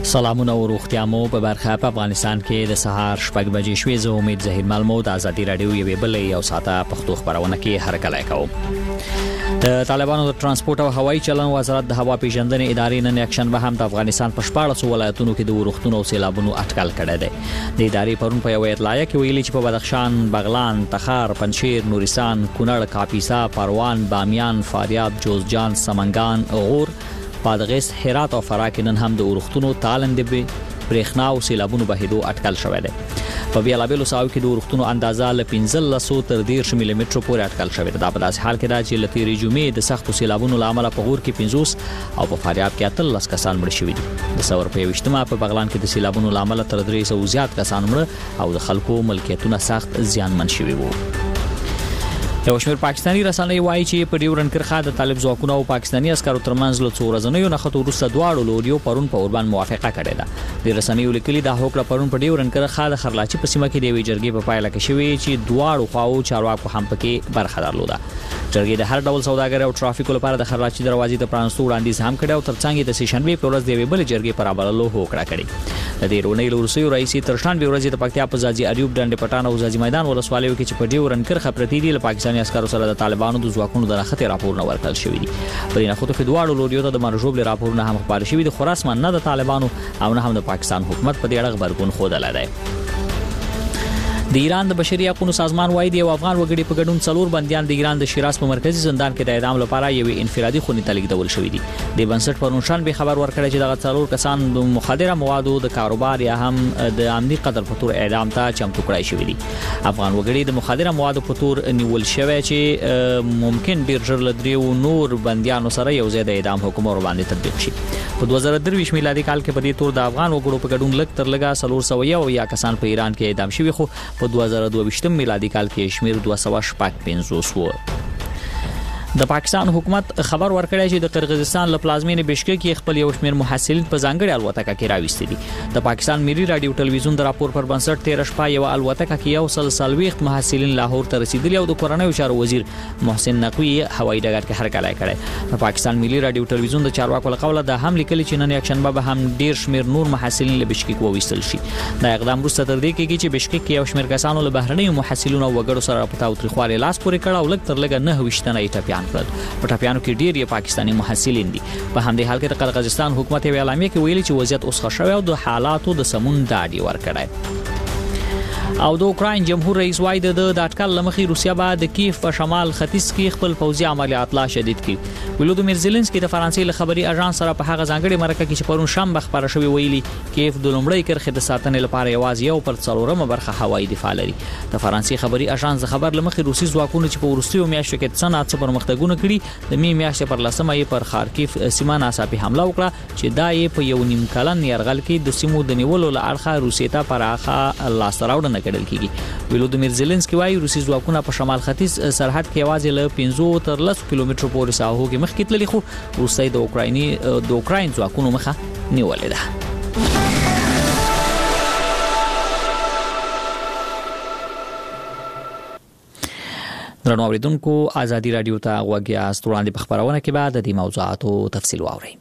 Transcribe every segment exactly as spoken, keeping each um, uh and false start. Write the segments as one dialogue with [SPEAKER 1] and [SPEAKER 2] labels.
[SPEAKER 1] سلامونه او روغتیا مو په برخه په افغانستان کې د سهار شپږ بجې شوې. زه امید زهیر ملمو د ازادي رادیو یوې بلې یو ساعته پښتو خبرونه کې هرکلی کوم. د طالبانو د ترانسپورت او هوایي چلن وزارت د هوا پیژندنې ادارې نن یکشنبه هم د افغانستان په شپاړس ولایتونو کې د ورښتونو او سیلابونو اټکل کړی دی. د ادارې پرون په یو اطلاعیه کې ویلي چې په بدخشان، بغلان، تخار، پنجشیر، نورستان، کونړ، کاپیسا، پروان، بامیان، فاریاب، جوزجان، سمنګان، غور، پادغیس، هرات او فراه کې نن هم د ورښتونو تالندې برېښنا او سیلابونو بهیدو اټکل شوی دی. په بیلابیلو ساحو کې د ورښتونو اندازه له پنځلس تر دېرش ملي مترو پورې اټکل شوی دی. دا په داسې حال کې ده چې له تېرې جمعې د سختو سیلابونو له امله په غور کې پنځوس او په فاریاب کې اتلس کسان مړه شوي دي. د ثور په یویشتمه په بغلان کې د سیلابونو له امله تر درې سوه زیات کسان مړه او د خلکو ملکیتونه سخت زیانمن شوي وو. یو شمېر پاکستاني رسنۍ وایي چې په ډیورنډ کرښه د طالب ځواکونو او پاکستاني عسکرو ترمنځ له څو ورځنیو نښتو وروسته دواړو لوریو پرون په اوربان موافقه کړې ده. د رسنیو لیکلي دا هوکړه پرون په ډیورنډ کرښه د خرلاچي په سیمه کې د یوې جرګې په پایله کې شوې چې دواړو خواو چارواکو هم پکې برخه درلوده. جرګې د هر ډول سوداګر او ټرافیکو لپاره د خرلاچي دروازې د پرانستو وړاندیز هم کړی او ترڅنګ د سیشنبې په ورځ د یوې بلې جرګې پر عملولو هوکړه کړې. د دې رونې لورسیو رئیس ترشان به ورځ د پکتیا په ځاځي اریوب ډنډ پټان او ځاځي میدان ولسوالیو کې چې په ډیورنډ کرښه پرتی دي له پاکستاني عسکرو سره د طالبانو د ځواکونو د نښتې راپورونه ورکړل شوي دي. په دې نښتو کې دواړو لوریو ته د مرجوب راپورونه هم خپاره شوي دي، خو رسما نه د طالبانو او نه هم د پاکستان حکومت په دې اړه غبرګون ښودلی دی. د ایران د بشري حقوقو سازمان وايي د افغان وګړي په ګډون څلور بنديان د ایران د شیراز په مرکزی زندان کې د اعدام لپاره یو انفرادي خونې ته لیږدول شوي دي. د بنسټ پرونشان به خبر ورکړی چې دغه څلور کسان د مخدره موادو د کاروبار یا هم د عمدي قتل په تور اعدام ته چمتو کړای شوي دي. افغان وګړي د مخدره موادو په تور نیول شوی چې ممکن ډیر ژر له دریو نور بنديانو سره یو ځای د اعدام حکم ور باندې تطبیق شي. په دوه زره درویشت میلادي کال کې په دې تور د افغان وګړو په ګډون لږ تر لږه څلور سوه یو یا کسان په ایران کې اعدام شوي، خو په دوه زره دوه ویشت میلادي کال کې شمیر دوه سوه شپږ پنځوس و. د پاکستان حکومت خبر ورکړی چې د قرغیزستان له پلازمینې بشکک کې خپل یو شمېر محصلین په ځانګړي الوتکه کې راوستي دي. د پاکستان ملي رادیو ټلویزیون د راپور پر بنسټ تېره شپه یو الوتکه کې یو سل څلوېښت محصلین لاهور ته رسیدلي او د کورنیو چارو وزیر محسن نقوي هوایي ډګر کې هرکلی کړی. د پاکستان ملي رادیو ټلویزیون د چارواکو له قوله دا هم لیکلي چې نن یکشنبه به هم ډیر شمېر نور محصلین له بشکک وویستل شي. دا اقدام وروسته تر دې کېږي چې بشکک کې یو شمېر کسانو له بهرنیو محصلینو او وګړو سره په تاوتریخوالي لاس پورې کړ او لږ تر لږه نهه ویشت تنه یې ټپیان کړل. پیانو کې ډیر یې پاکستاني محصلین دي. په همدې حال کې د قرغیزستان حکومت یو اعلامیه کې ویلي چې وضعیت اوس ښه شوی او د حالاتو د سمون ډاډ ورکړی. او د اوکراین جمهور رئیس وايي د د اټکل لمخې روسیا به د کیف په شمال ختیځ کې خپل پوځي عملیات لا شدید کړي. ولودیمیر زيلنسکي د فرانسې له خبري اژانس سره په هغه ځانګړي مرکه کې چې پرون شنبه خبره شوې ویلي کیف د لومړی کرښې د ساتنې لپاره یوازې یو پر څلورمه برخه هوایي دفاع لري. د فرانسې خبري اژانس د خبر لمخې روسي ځواکونو چې په وروستیو میاشتو کې څه ناڅه پرمختګونه کړي د می میاشتې پر لسمه یې پر خارکیف سیمه ناڅاپي حمله وکړه چې دا یې په یو نیم کلن یرغل کې د سیمو د نیولو له اړخه روسیې ته پراخه لاسته راوړنه کړل کیږي. ولودیمیر زيلنسکي وايي روسي ځواکونه په شمال ختیځ سرحد کې یوازې له پنځه تر لس کیلومترو پورې ساحو کې مخکې تللي، خو روسي د اوکرایني د اوکراین ځواکونو مخه نیولې ده. درنو اوریدونکو، ازادي رادیو ته غوږ یاست. وړاندې په خبرونه کې به د دې موضوعاتو تفصیل واورئ.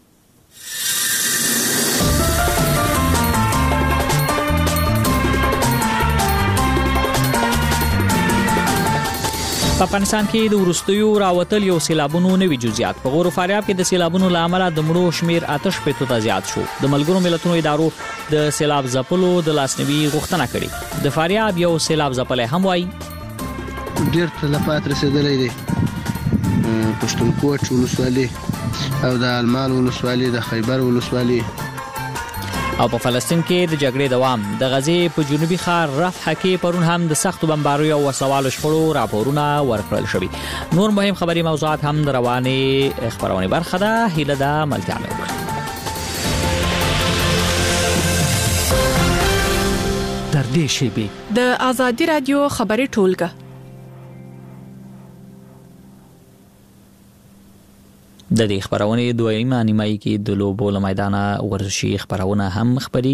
[SPEAKER 1] په افغانستان کې د ورستیو راوتل یو سیلابونو نوي جزئیات. په غور فاریاب کې د سیلابونو له امله د مړو شمیر آتش پېټو ته زیات شو. د ملګرو ملتونو ادارو د سیلاب ځپلو د لاسنیوي غوښتنه کړې. د فاریاب یو سیلاب ځپلی هم وایي
[SPEAKER 2] ډېر تلفات رسېدلی دی. پښتونکوټ ولسوالي او د المال ولسوالي، د خیبر ولسوالي.
[SPEAKER 1] او په فلسطین کې د جګړې دوام. د غزې په جنوبي ښار رفح کې پرون هم د سختو بمباریو او وسوالو شخړو راپورونه ورکړل شوي. نور مهم خبري موضوعات هم د روانې خبرونې برخه ده. هیله ده ملتیا مې وکړه.
[SPEAKER 3] در دې شیبې
[SPEAKER 4] د ازادي رادیو خبري ټولګه
[SPEAKER 1] د دې خبرونه دویمه نیمایي کې د لوبو له میدانه ورزشي خبرونه هم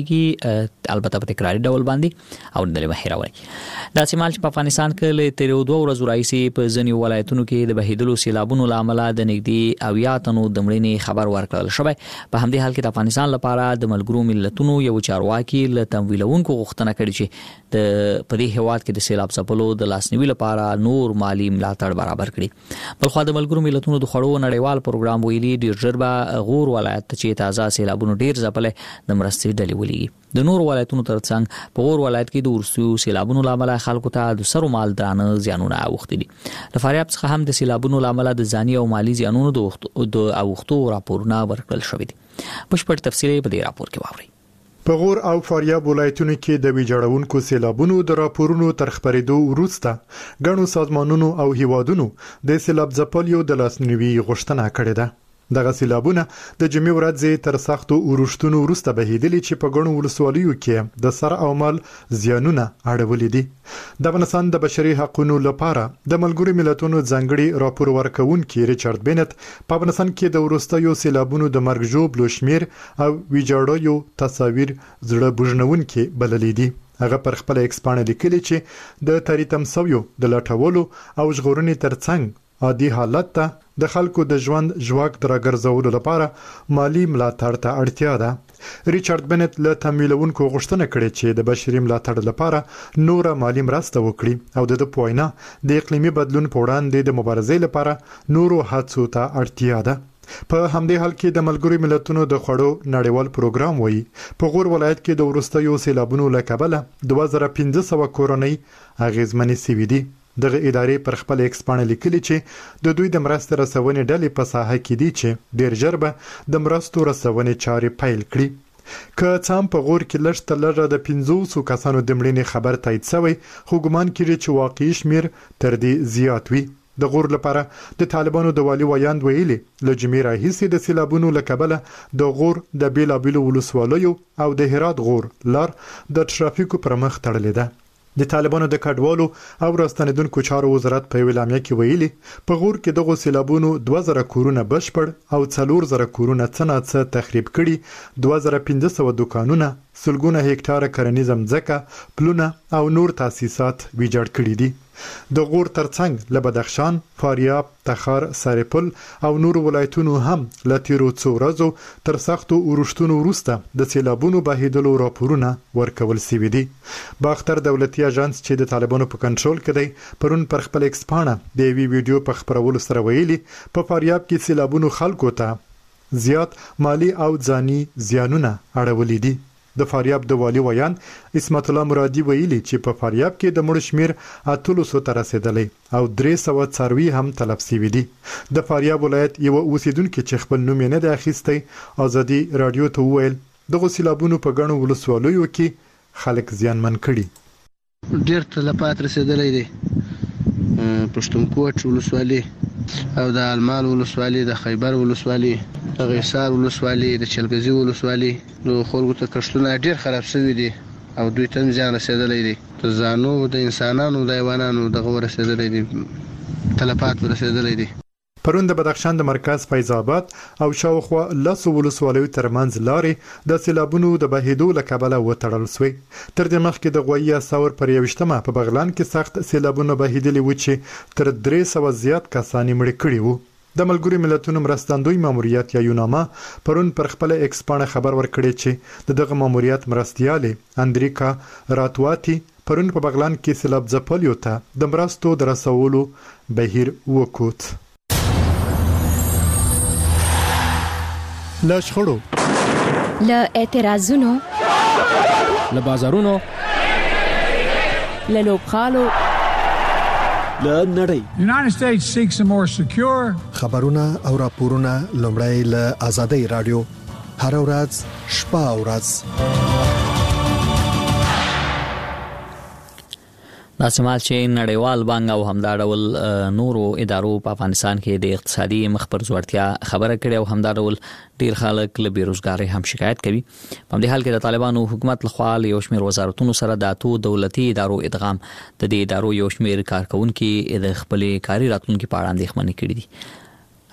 [SPEAKER 1] خبريږي البته په تکراري ډول باندې او د بهیروي د سیمال په افغانستان کې له تیر دوه ورځې راځي په ځینی ولایتونو کې د بهیدلو سیلابونو لامل د نګدي او یاتنو د مړینې خبر ورکړل شوی په همدې حال کې د افغانستان لپاره د ملګرو ملتونو یو چارواکي له تمویلونکو غوښتنه کړې چې د پدې هواد کې د سیلاب ځپلو د لاسنیوي لپاره نور مالی ملاتړ برابر کړي بل خو د ملګرو ملتونو د خړو نړیوال پروګرام ویلي ډیر ژربا غور ولایت چې تازه سیلابونو ډیر ځپلې د مرستې ډلې ولېږي د نور ولایتونو ترڅنګ په غور ولایت کې د ورسو سیلابونو لامل خلکو ته د سرو مال درانه زیانونه اوښتي د فاریاب څخه هم د سیلابونو لامل د ځاني او مالی زیانونو د اوښتو راپورونه ورکړل شوې دي بشپړ تفصیل په دې راپور کې واورئ
[SPEAKER 5] په غور او فاریاب ولایتونو کې د ویجاړونکو سیلابونو د راپورونو تر خبرېدو وروسته غنو سازمانونو او هیوادونو د سیلاب ځپلیو د لاسنیوي غوښتنه کړې ده دغه سیلابونه د جمعې ورځې تر سختو اورښتونو وروسته بهیدلي چې په غنو ولسوالیو کې د سر او مال زیانونه اړولې دي د افغانستان د بشري حقوقو لپاره د ملګرو ملتونو ځانګړي راپور ورکونکي ریچارډ بینت په افغانستان کې د ورستیو سیلابونو د مرګ ژوبلو شمیر او ویجاړیو تصاویر زړه بوجنونکي بللې دي هغه پر خپل ایکس باندې لیکلي چې د تاریتم سویو د لټولو او ژغورنې ترڅنګ عادي حالت ته د خلکو د ژوند ژواک درګرځولو لپاره مالی ملاتړ ته اړتیا ده ریچارډ بینت له تمویلونکو غوښتنه کړې چې د بشري ملاتړ لپاره نور مالی مرسته وکړي او د پوینا د اقلیمي بدلون په وړاندې د مبارزې لپاره نورو هڅو ته اړتیا ده په همدې حال کې د ملګرو ملتونو د خړو نړیوال پروګرام وایي په غور ولایت کې د ورستیو سیلابونو له کبله دوه زره پنځه سوه کورنۍ اغیزمنې شوې دي دغه ادارې پر خپل ایکس باندې لیکلي چې د دوی د مرستې رسونې ډلې په ساحه کې دي چې ډیر ژر به د مرستو رسونې چارې پیل کړي که څام په غور کې لږ تر لږه د پنځوسو کسانو د مړینې خبر تایید شوی خو ګمان کړي چې واقعي شمیر تر دې زیات وي د غور لپاره د طالبانو د والي ویاند ویلي له جمعې راهیسې د سیلابونو له کبله د غور د بیلابیلو ولسوالیو او د هرات غور لار د ترافیکو پر مخ تړلې ده د طالبانو د کډوالو او راستنیدونکو چارو وزارت په ویلامیا کې ویلي په غور کې دغه سیلابونو دوه زره کورونه بشپړ او څلور زره کورونه څنګه تخریب کړي دوه زره پنځه سوه دکانونه سلګونه هکتاره کرنیزه ځمکه پلونه او نور تاسیسات ویجاړ کړي دي د غور ترڅنګ له بدخشان، فاریاب، تخار، سرپل او نور ولایتونو هم له تیرو څو ورځو تر سختو اورښتونو وروسته د سیلابونو بهیدلو راپورونه ورکول شوي دي. باختر دولتي اژانس چې د طالبانو په کنټرول کې دی پرون پر خپل ایکس پاڼه د یوې ویډیو په خپرولو سره ویلي په فاریاب کې سیلابونو خلکو ته زیات مالی او ځاني زیانونه اړولي دي. د فاریاب د والي ویان اسمت الله مرادي ویلي چې په فاریاب کې د مړو شمیر اتلسو ته رسیدلی او درې سوه څاروي هم تلف شوي دي. د فاریاب ولایت یو اوسیدونکو چې خپل نوم یې نه دی اخیستی ازادي رادیو ته وویل دغه سیلابونو په ګڼو ولسوالیو کې خلک زیانمن کړي.
[SPEAKER 2] ډېر تلفات رسیدلی دی پښتونخوا ولسوالي او د المال ولسوالي د خیبر ولسوالي د غیصار ولسوالي د چلګزي ولسوالي نو خلکو ته کښتونه ډېر خراب شوي دي او دوی ته زیان رسیدلی دی د ځانو د انسانانو د حیوانانو دغه ورسیدلی دی تلفات ورسیدلی دی.
[SPEAKER 5] پرون د بدخشان د مرکز فیض آباد او شاوخوا لسو ولسوالیو ترمنځ لارې د سیلابونو د بهیدو له کبله وتړل شوې. تر دې مخکې د غویه ثور پر یوشتمه په بغلان کې سخت سیلابونه بهیدلي و چې تر درې سوه زیات کسان مړه کړي وو. د ملګرو ملتونو مرستندوی ماموریت یا یوناما پرون پر خپل ایکس باندې خبر ورکړی چې دغه ماموریت مرستیاله اندریکا راتواتی پرون په بغلان کې سیلاب ځپلیو ته د مرستو د رسولو بهیر وکوت. له شخړو،
[SPEAKER 6] له اعتراضونو،
[SPEAKER 3] له بازارونو،
[SPEAKER 6] له لوبغالو،
[SPEAKER 3] له نړۍ
[SPEAKER 7] United States seeks a more secure
[SPEAKER 8] خبرونه او راپورونه لومړی له آزادۍ رادیو هر ورځ شپه او ورځ
[SPEAKER 1] د سمال چې نړیوال بانک او همدا ډول نورو ادارو په افغانستان کې د اقتصادي مخ پر ځوړتیا خبره کړې او همدا ډول ډیر خلک له بیروزګارۍ هم شکایت کوي. په دې حال کې د طالبانو حکومت لخوا یو شمېر وزارتونو سره د اتو دولتي ادارو ادغام د دې ادارو یو شمېر کارکونکو د خپل کاري راتلونکو په اړه اندېښمنې کړې دي.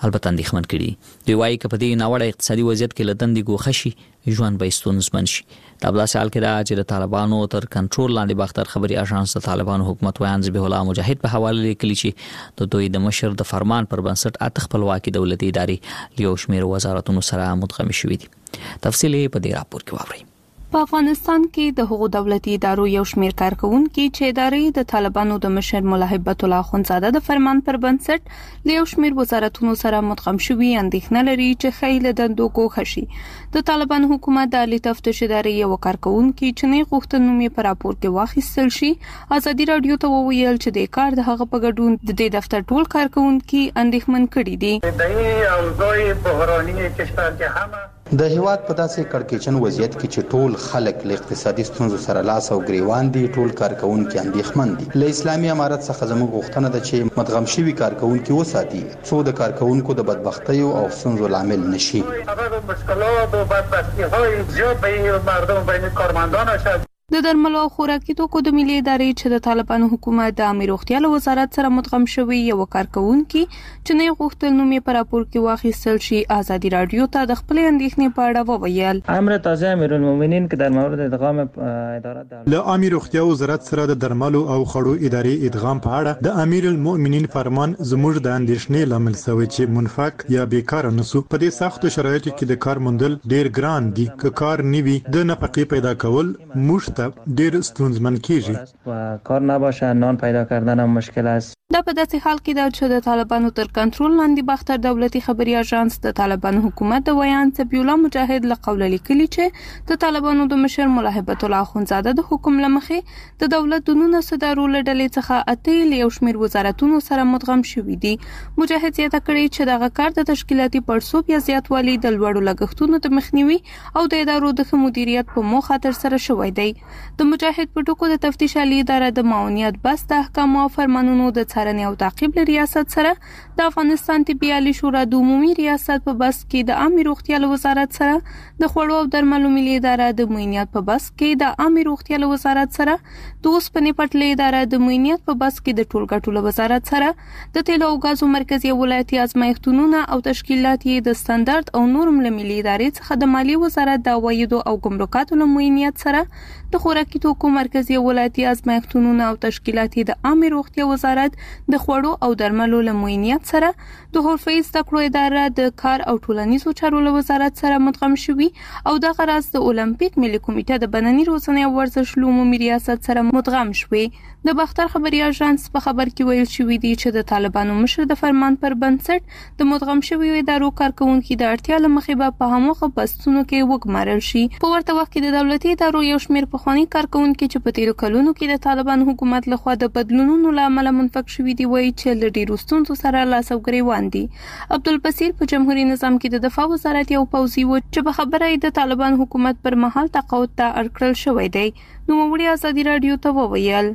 [SPEAKER 1] البته اندېښمن کړي. دوی وایي چې په دې ناوړه اقتصادي وضعیت کې لدندې ګوښه شي ژوند به ستونزمن شي. دا بل حال کې دا چې د طالبانو تر کنټرول لاندې باختر خبري اژانس د طالبانو حکومت ویان ذبیح الله مجاهد په حواله لیکلي چې د دوی د مشر د فرمان پر بنسټ اته خپلواکي دولتي ادارې لیو شمیر وزارتونو سره مدغم شوې دي. تفصیل په دې راپور کې واورئ.
[SPEAKER 4] په افغانستان کې د حقوق دولتي ادارو یو شمېر کارکونکو چې ادارې د طالبانو د مشر مولا هیبت الله اخوندزاده د فرمان پر بنسټ له یو شمېر وزارتونو سره مدغم شوي اندېښنه لري چې خیل دندو ګوښه شي. د طالبان حکومت د عالی تفتیش ادارې یو کارکونکو چې نه غوښتنومي پر راپور کې واخیستل شي ازادي رادیو ته وویل چې د کار د هغه په ګډون د دې دفتر ټول کارکونکو اندېښمن کړي دي.
[SPEAKER 6] د او دوی بحراني کشور کې هم
[SPEAKER 9] د هیواد په داسې کړکېچن وضعیت کې چې ټول خلک له اقتصادي ستونزو سره لاس او ګریوان دي، ټول کارکونکو اندېښمن دي. له اسلامي امارت څخه زموږ غوښتنه ده چې مدغم شوي کارکونکو وساتي څو د کارکونکو د بدبختیو او ستونزو لامل نشي.
[SPEAKER 6] هغه مشکلات او بدبختی‌های زیاد به مردم بین کارمندان شد.
[SPEAKER 4] د درملو او خوراکي توکو د ملي ادارې چې د طالبانو حکومت د امیر روغتیا له وزارت سره مدغم شوی یو کارکونکو چې نه غوښتل نومي پر راپور کې واخیستل شي ازادي رادیو ته د خپل اندېښنې په اړه وویل.
[SPEAKER 10] امر تازه امیرالمؤمنین که در مورد ادغام اداره
[SPEAKER 5] له امیر روغتیا وزارت سره د درملو او خړو ادارې ادغام په اړه د امیرالمؤمنین فرمان زموږ د اندېښنې لامل شوی چې منفق یا بیکاره نسو. په دې سختو شرایطو کې د کار موندل ډیر ګران دي. که کار نیوي د نفقې پیدا کول موږ ډیر ستونزمن کیږي
[SPEAKER 10] و کار نباشه نان پیدا کردن هم مشکل است.
[SPEAKER 4] دا په داسې حال کې دا چې د طالبانو تر کنټرول لاندې باختر دولتي خبري اژانس د طالبانو حکومت د ویان ذبیح الله مجاهد له قوله لیکلي چې د طالبانو د مشر مولا هیبت الله اخوندزاده د حکم لمخې د دولت د نونو صدارو له ډلې څخه اته له یو شمېر وزارتونو سره مدغم شوي دي. مجاهد زیاته کړې چې دغه کار د تشکیلاتي پړسوب یا زیاتوالي د لوړو لګښتونو د مخنیوي او د ادارو د ښه مدیریت په موخه تر سره شوی دی. د مجاهد په ټکو د تفتیش عالی اداره د معاونیت بس د احکامو او فرمانونو د څارنې او تعقیب له ریاست سره د افغانستان طبي عالی شورا د عمومي ریاست په بس کې د عامه روغتیا له وزارت سره د خوړو او درملو ملي اداره د معاینات په بس کې د عامه روغتیا له وزارت سره د اوسپنې پټلۍ اداره د معاینات په بس کې د ټولګټو له وزارت سره د تیلو او غازو مرکزي ولایتي ازمایښتونه او تشکیلات یې د ستاندرد او نورم له ملي ادارې څخه د مالی وزارت د عوایدو او ګمرکاتو له معاینات سره د خوراکي توکو مرکزي ولایتي ازمایښتونه او تشکیلات د عامه روغتیا وزارت د خوړو او درملو له معاینات سره د حرفي زده کړو اداره د کار او ټولنیزو چارو له وزارت سره مدغم شوي او د غرض د اولمپیک ملي کمیټه د بدني روزنې او ورزش عمومي ریاست سره مدغم شوي. د باختر خبري اژانس په خبر کې ویل شوی دی چې د طالبانو مشر د فرمان پر بنسټ د مدغم شویو ادارو کارکونکو د اړتیا له مخې به په هماغه بستونو کې وګمارل شي. په ورته وخت کې د دولتي ادارو یو شمېر پخواني کارکونکو چې په تیرو کلونو کې د طالبان حکومت لخوا د بدلونونو له امله منفق شوي دي وایي چې له ډېرو ستونزو سره لاس او ګریوان دي. عبدالبصیر په جمهوریت نظام کې د دفاع وزارت یو پوځي و چې په خبره یې د طالبان حکومت پر مهال تقاعد ته اړ کړل شوی دی. نوموړي ازادي رادیو ته وویل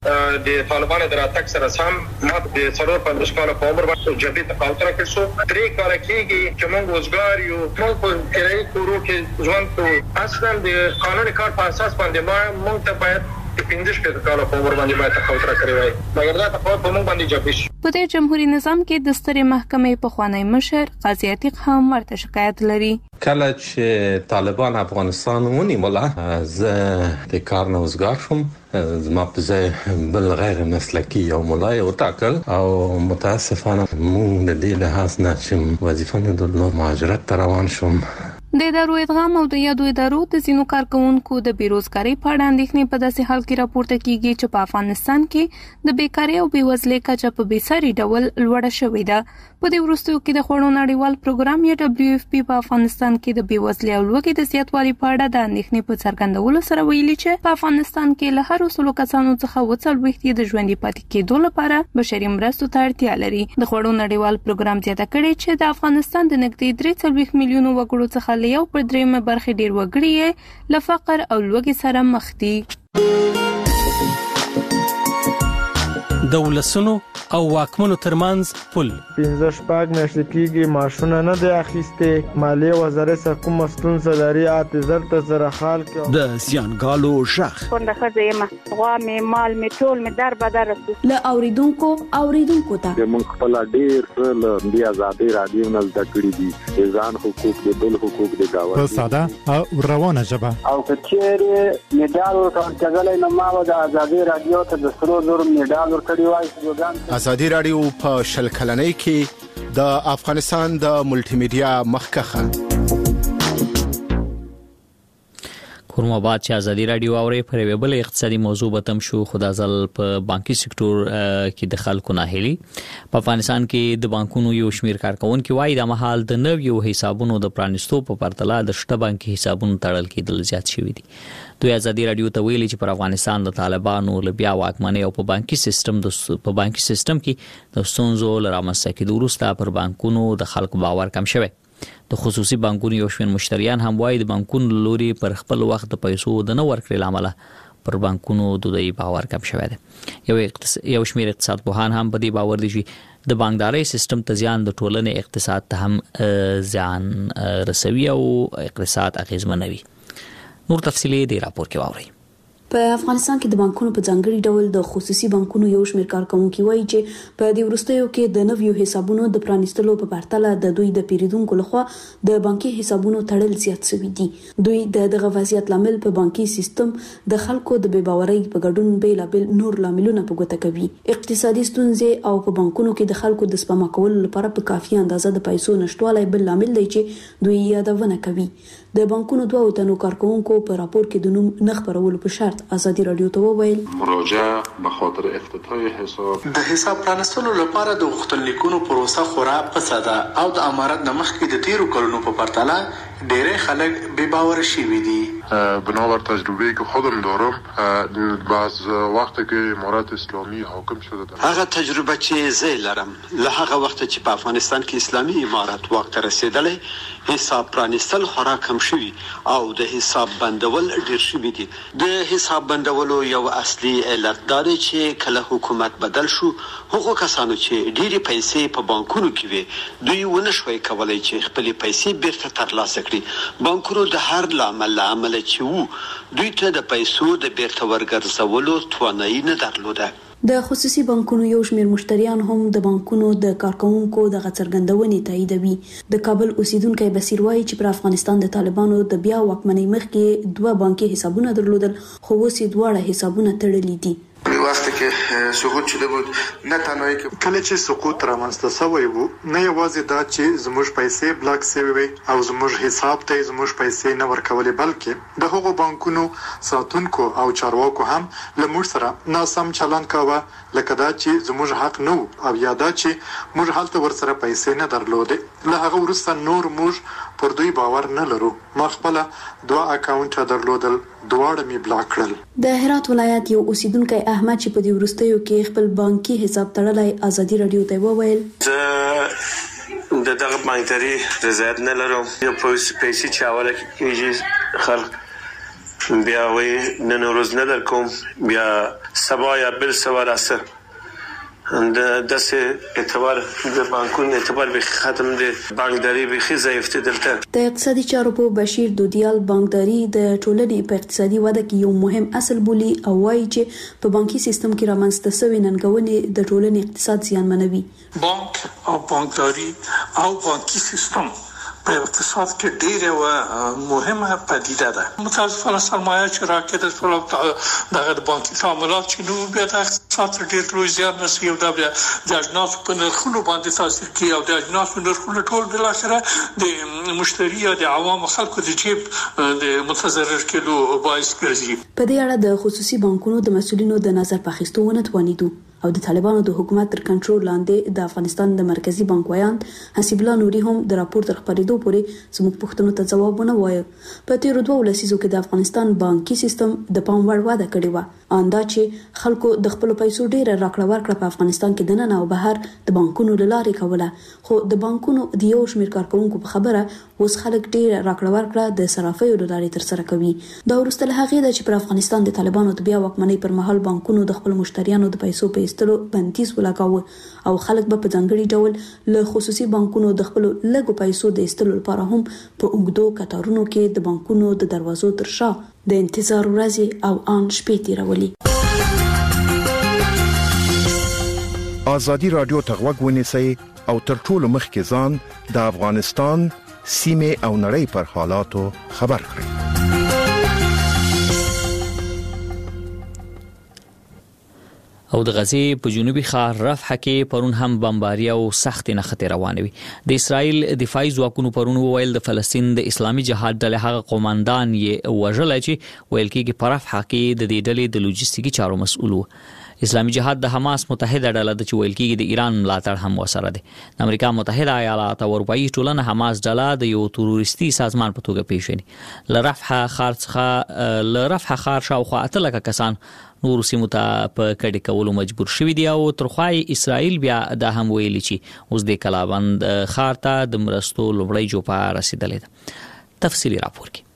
[SPEAKER 6] د طالبانو د راتګ سره سم ما د څلور پنځوس کاله په عمر باندې جبري تقاعد راکړ شو. درې کاله کېږي چې موږ وزګار یو. موږ په کرایي کورو کې ژوند کوو. اصلا د قانوني کار په اساس باندې ما موږ ته باید پنځه شپږ کاله په عمر باندې باید تقاعد راکړی وای، مګر دا تقاعد په موږ باندې جبري شو.
[SPEAKER 4] په دې جمهوریت نظام کې د سترې محکمې پخوانی مشر قاضي عتیق هم ورته شکایت لري.
[SPEAKER 11] کله چې طالبان افغانستان ونیوله زه د کار نه وزګار شوم. زما په ځای بل غیر مسلکي یو ملای وټاکل او متاسفانه موږ د دې لحاظ نه چې وظیفه نه درلوده مهاجرت ته روان شوم.
[SPEAKER 4] د ادارو ادغام او د یادو ادارو د ځینو کارکونکو د بیروزګارۍ په اړه اندېښنې په داسې حال کې راپورته کیږي چې په افغانستان کې د بیکارۍ او بېوزلۍ کچه په بېساري ډول لوړه شوې ده. په دې وروستیو کې د خوړو نړیوال پروګرام یا دبلیو اف پی په افغانستان کې د بېوزلۍ او لوږې د زیاتوالي په اړه د اندېښنې په څرګندولو سره ویلي چې په افغانستان کې له هرو سلو کسانو څخه اووه څلوېښت یې د ژوندي پاتې کېدو لپاره بشري مرستو ته اړتیا لري. د خوړو نړیوال پروګرام زیاته کړې چې د افغانستان د نږدې درې څلوېښت میلیونو وګړو څخه له یو پر درېیمه برخې ډېر وګړي یې له فقر او لوږې سره مخ دي.
[SPEAKER 3] د ولسونو او واکمنو ترمنځ پل.
[SPEAKER 12] پنځه شپږ میاشتې کېږي ماشونه نه دی اخیستې. مالیې وزارت څخه کومه ستونزه لري اته زر ته زره حال کې.
[SPEAKER 3] د زیانګالو شخ
[SPEAKER 13] څنګه ښځه یم غوا مې مال مې ټول مې در بدر رسو
[SPEAKER 14] له اوریدونکو اوریدونکو ته
[SPEAKER 15] موږ خپل ډیر له دی آزادي رادیو نه زده کړی دي ځان حقوق د بل حقوق د گاوه
[SPEAKER 5] په ساده او روانه ژبه
[SPEAKER 16] او کچېره میډال ورکړل کېدل نو ما د آزادي رادیو ته د سرو زر میډال ورکړی وای.
[SPEAKER 17] آزادي رادیو په شل کلنۍ کې د افغانستان د ملټي میډیا مخکخه
[SPEAKER 1] کوم بعد چې آزادي رادیو اوري پر یو بل اقتصادي موضوع به تم شو خدای ځل په بانکي سکتور کې د خلکو نه هلي. په افغانستان کې د بانکونو یو شمیر کارکونکو وایي د مهال د نویو حسابونو د پرانستو په پرتله د شته بانکي حسابونو تړل کېدل زیات شوي دي. دوی آزادي رادیو ته ویلي چې پر افغانستان د طالبانو له بیا واکمنۍ او په بانکي سیستم د په بانکي سیستم کې د ستونزو لرامسته کېدو وروسته پر بانکونو د خلکو باور کم شوی. د خصوصي بانکونو یو شمېر مشتریان هم وایي د بانکونو لوري پر خپل وخت د پیسو د نه ورکړې لامل پر بانکونو د دوی باور کم شوی دی. یو اقتص... یو شمېر اقتصاد پوهان هم په دې باور دي چې د بانکدارۍ سیستم ته زیان د ټولنې اقتصاد ته هم زیان رسوي او اقتصاد اغیزمنوي. نور تفصیلی دی راپور کې واورئ.
[SPEAKER 14] په افغانستان کې د بانکونو په ځانګړي ډول د خصوصي بانکونو یو شمېر کارکونکو وایي چې په دې وروستیو کې د نویو حسابونو د پرانیستلو په پرتله د دوی د پیریدونکو لخوا د بانکي حسابونو تړل زیات شوي دي. دوی د دغه وضعیت لامل په بانکي سیستم د خلکو د بېباورۍ په ګډون بیلابل نور لاملونه په ګوته کوي. اقتصادي ستونزې او په بانکونو کې د خلکو د سپما کولو لپاره په کافي اندازه د پیسو نشټوالی بل لامل دی چې دوی یادونه کوي. د بانکونو دوه تنو کارکونکو په راپور کې د نوم نه خبرولو په شرط آزادي رادیو ته وویل
[SPEAKER 15] مراجعه به خاطر افتتاح حساب
[SPEAKER 18] د حساب پرانستلو لپاره د غوښتنلیکونو پروسه خورا پسه ده او د امارت نه مخکې د تیرو کلونو په پرتله ډېری خلک بې باوره شوي دي.
[SPEAKER 15] بنابر تجربه که خودم دارم بعض وقت که امارت اسلامی حاکم شده ده
[SPEAKER 18] هغه تجربه چې زه لرم له هغه وخت چې په افغانستان کې اسلامي امارت واک ته رسیدلی حساب پرانستل خورا کم شوي او د حساب بندول ډېر شوي دي. د حساب بندولو یو اصلي علت دا دی چې کله حکومت بدل شو هغو کسانو چې ډېرې پیسې په بانکونو کې وي دوی ونه شوی کولی چې خپلې پیسې بیرته ترلاسه کړي. بانکونو د هر لامل له امله چې وو دوی ته د پیسو د بیرته ورګرځولو توانایي نه درلوده.
[SPEAKER 14] د خصوصي بانکونو یو شمېر مشتریان هم د بانکونو د کارکونکو د څرګندونې تاییدوي. د کابل اوسیدونکو بصیر وایي چې پر افغانستان د طالبانو د بیا واکمنۍ مخکې دوه بانکي حسابونه درلودل خو اوس یې دواړه حسابونه تړلي دي.
[SPEAKER 19] وقتی که سقوط شده بود نه تنهایی که
[SPEAKER 5] کله چې سقوط رامنځته شوی وو نه یوازې دا چې زموږ پیسې بلاک شوی وي او زموږ حساب ته زموږ پیسې نه ورکولې بلکې د هغو بانکونو ساتونکو او چارواکو هم له موږ سره ناسم چلند کاوه لکه دا چې زموږ حق نه او یا دا چې موږ هلته ورسره پیسې نه درلودې. له هغه وروسته نور موږ پر دوی باور نه لرو. ما خپل دوه اکاونټ درلودل دواړه می بلاک کړل.
[SPEAKER 14] د هرات ولایت یو اوسیدونکو احمد چې په دې وروستیو کې خپل بانکي حساب تړلای آزادي رادیو ته وویل
[SPEAKER 20] زه د دغه بانکداري رضایت نه لرم. یو پیسې چې حواله کېږي خلک بیا وایي نن ورځ نه درکوم بیا سبا یا بل سبا راسه د داسې اعتبار د بانکونو اعتبار به ختم دی. بانکداري به ضعیف دي. دلته
[SPEAKER 14] د اقتصادي چارو په بشیر دودیال بانکداري د ټولنې په اقتصادي وده کې یو مهم اصل بولي او وایي چې په بانکي سیستم کې رامنځته شوی ننګونې د ټولنې اقتصاد زیانمنوي.
[SPEAKER 21] بانک او بانکداري او بانکي سیستم په اقتصاد کې ډېره مهمه پدیده ده. متاسفانه سرمایه چې راکېده ټول دغه بانکي تعاملات چې نو بیا د اقتصاد ډېر لوی زیان رسوي او د اجناسو په نرخونو باندې تاثیر کوي او د اجناسو نرخونه ټول بالاخره د مشتری یا د عوامو خلکو د جیب د متضرر کېدو باعث ګرځي.
[SPEAKER 14] په دې اړه د خصوصي بانکونو د مسؤلینو د نظر په اخیستو ونه توانیدو او د طالبانو د حکومت تر کنټرول لاندې د افغانستان د مرکزی بانک ویاند حسیب الله نوري هم د راپور تر خبرېدو پورې زموږ پوښتنو ته ځواب ونه وایي. په تیرو دوه لسیزو کې د افغانستان بانکي سیستم د پام وړ وده کړې و اندا چې خلکو د خپل پیسو ډیره راکړه ورکړه په افغانستان کې د نن او بهر د بانکونو لارې کوله، خو د بانکونو د یو شمېر کارکونکو په خبره اوس خلک ډیره راکړه ورکړه د صرافیو لارې تر سره کوي. دا وروسته له هغې ده چې پر افغانستان د طالبانو د بیا واکمنۍ پر مهال بانکونو د خپل مشتریانو د پیسو په ایستلو بندیز ولګاوه او خلک به په ځانګړي ډول له خصوصي بانکونو د خپل لږو پیسو د ایستلو لپاره هم په اوږدو کتارونو کې د بانکونو د دروازو تر شا د انتظار ورځې او ان شپې تیرولې.
[SPEAKER 17] ازادي رادیو ته غوږ ونیسئ او تر ټولو مخکې ځان د افغانستان سیمه او نړۍ پر حالاتو خبر کړئ.
[SPEAKER 1] او د غزې په جنوبي ښار رفح کې پرون هم بمباري او سخت نښتې روانې وي. د اسرائیل دفاعي ځواکونو پرون وویل د فلسطین د اسلامي جهاد ډلې هغه قوماندان یې وژلی چې ویل کېږي په رفح کې د دې ډلې د لوجستیکي چارو مسؤل و. اسلامي جهاد د حماس متحده ډله د چې ویل کېږي د ایران ملاتړ هم ورسره دی. د امریکا متحده ایالات او اروپایي ټولنه حماس ډله د یو تروریستي سازمان په توګه پیژني. له رفح ښار څخه له رفح ښار شاوخوا اته لکه کسان نور سیمو ته په کډې کولو مجبور شوي دي او ترخوای اسرائیل بیا دا هم ویلي چې اوس د کلابند ښار ته د مرستو لومړی جوپه رسیدلې ده. تفصیلي راپور کې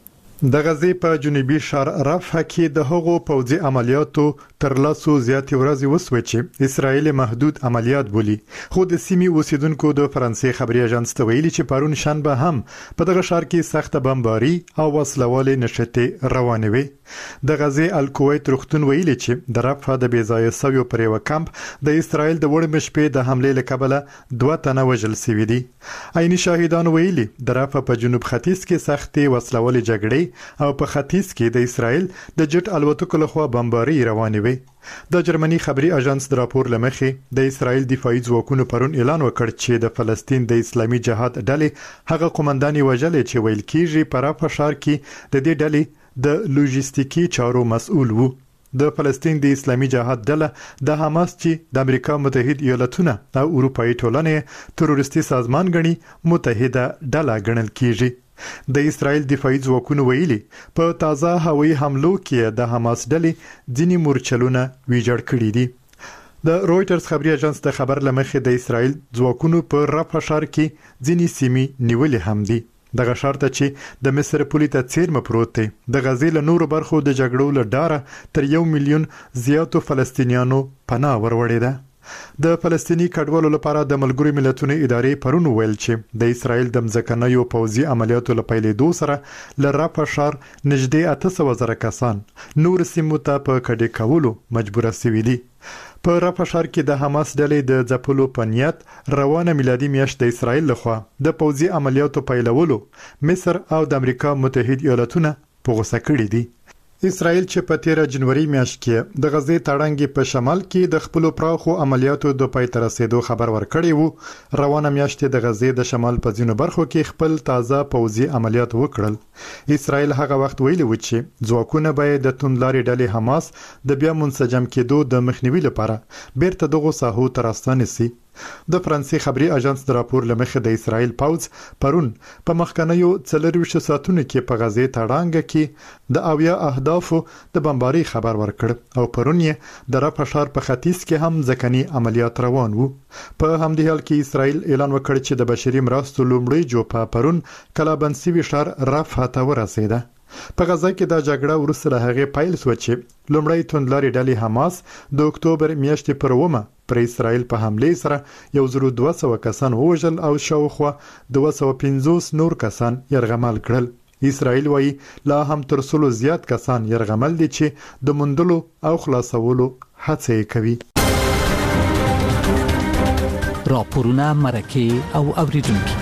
[SPEAKER 5] د غزې په جنوبي ښار رفح کې د هغو پوځي عملیاتو تر لاسو زیاتې ورځې وسوي چې اسرائیل محدود عملیات بولي، خو د سیمې اوسیدونکو د فرانسې خبري اژانس ته ویلي چې پرون شنبه هم په دغه ښار کې سخت بمباري او وسلوالې نشټې روانې وي. د غزې الکویت روغتون ویلي چې د رفح د بیځایه سویو پر یو کمپ د اسرائیل د وړمې شپې د حملې له کبله دوه تنه وژل شوي دي. عیني شاهدان ویلي د رفح په جنوب ختیځ کې سختې وسلوالې جګړې او په ختیځ کې د اسرائیل د جټ الوتکو لخوا بمباري روانې وي. د جرمني خبري اژانس د راپور لمخې د اسرائیل دفاعي ځواکونو پرون اعلان وکړ چې د فلسطین د اسلامي جهاد ډلې هغه قومندان وژلې چې ویل کېږي په رفح ښار کې د دې ډلې د لوجستیکي چارو مسؤل وو. د فلسطین د اسلامي جهاد ډله د حماس چې د امریکا متحده ایالاتونه او اروپایي ټولنې تروریستي سازمان غني متحده ډله ګڼل کېږي. د اسرائیل دفاعي ځواکونو ویلي په تازه هوایي حملو کې د حماس ډلې ځینې مورچلونه ویجاړ کړي دي. د رويټرز خبري اژانس د خبر لمخې د اسرائیل ځواکونو په رفح ښار کې ځینې سیمې نیولې هم دي. دغه ښار ته چې د مصر پولې ته څیرمه پروت دی د غزې له نورو برخو د جګړو له ډاره تر یو میلیون زیاتو فلسطینیانو پناه وروړې ده. د فلسطینی کډوالو لپاره د ملګرو ملتونو ادارې پرون ویل چې د اسرائیل د مځکنیو پوځي عملیاتو لپاره دوه سره ل رفح ښار نږدې اته سوه زره کسان نور سیمو ته په کډې کولو مجبور شوي دي. په رفح ښار کې د حماس ډلې د ځپلو په نیت روانه میلادي میاشت د اسرائیل لخوا د پوځي عملیاتو پیلولو مصر او د امریکا متحده ایالاتونه په غوسه کړي دي. اسرائیل چې په تیره جنوري میاشت کې د غزې تړانګې په شمال کې د خپل پراخو عملیاتو د پای ته رسیدو خبر ورکړی وو، روانه میاشت د غزې د شمال په ځینو برخو کې خپل تازه پوځي عملیات وکړل. اسرائیل هغه وخت ویلي و چې ځواکونه به د توندلاري ډلې حماس د بیا منسجم کېدو د مخنیوي لپاره بیرته دغه ساحو ته راستنه سي. د فرانسې خبري اژانس د راپور لمخې د اسرائیل پوځ پرون په مخکنیو څلورویشت ساعتونو کې په غزې تړانګه کې د اویا اهدافو د بمباري خبر ورکړ او پرون یې د رفح ښار په ختیځ کې هم ځکني عملیات روان وو. په همدې حال کې اسرائیل اعلان وکړ چې د بشري مرستو لومړی جوپه پرون کلابند سوي ښار رفح ته ورسېده. په غزا کې د جګړه وروسته له هغې پیل شو چې لومړی توندلاري ډلې حماس د اکتوبر میاشتې پر اومه پر اسرائیل په حمله سره یو زر دوه سوه کسان ووژل او شاوخوا دوه سوه پنځوس نور کسان یرغمل کړل. اسرائیل وايي لا هم تر سلو زیات کسان یرغمل دي چې د موندلو او خلاصولو هڅه کوي.
[SPEAKER 2] راپورونه مرکه او اوریدونکو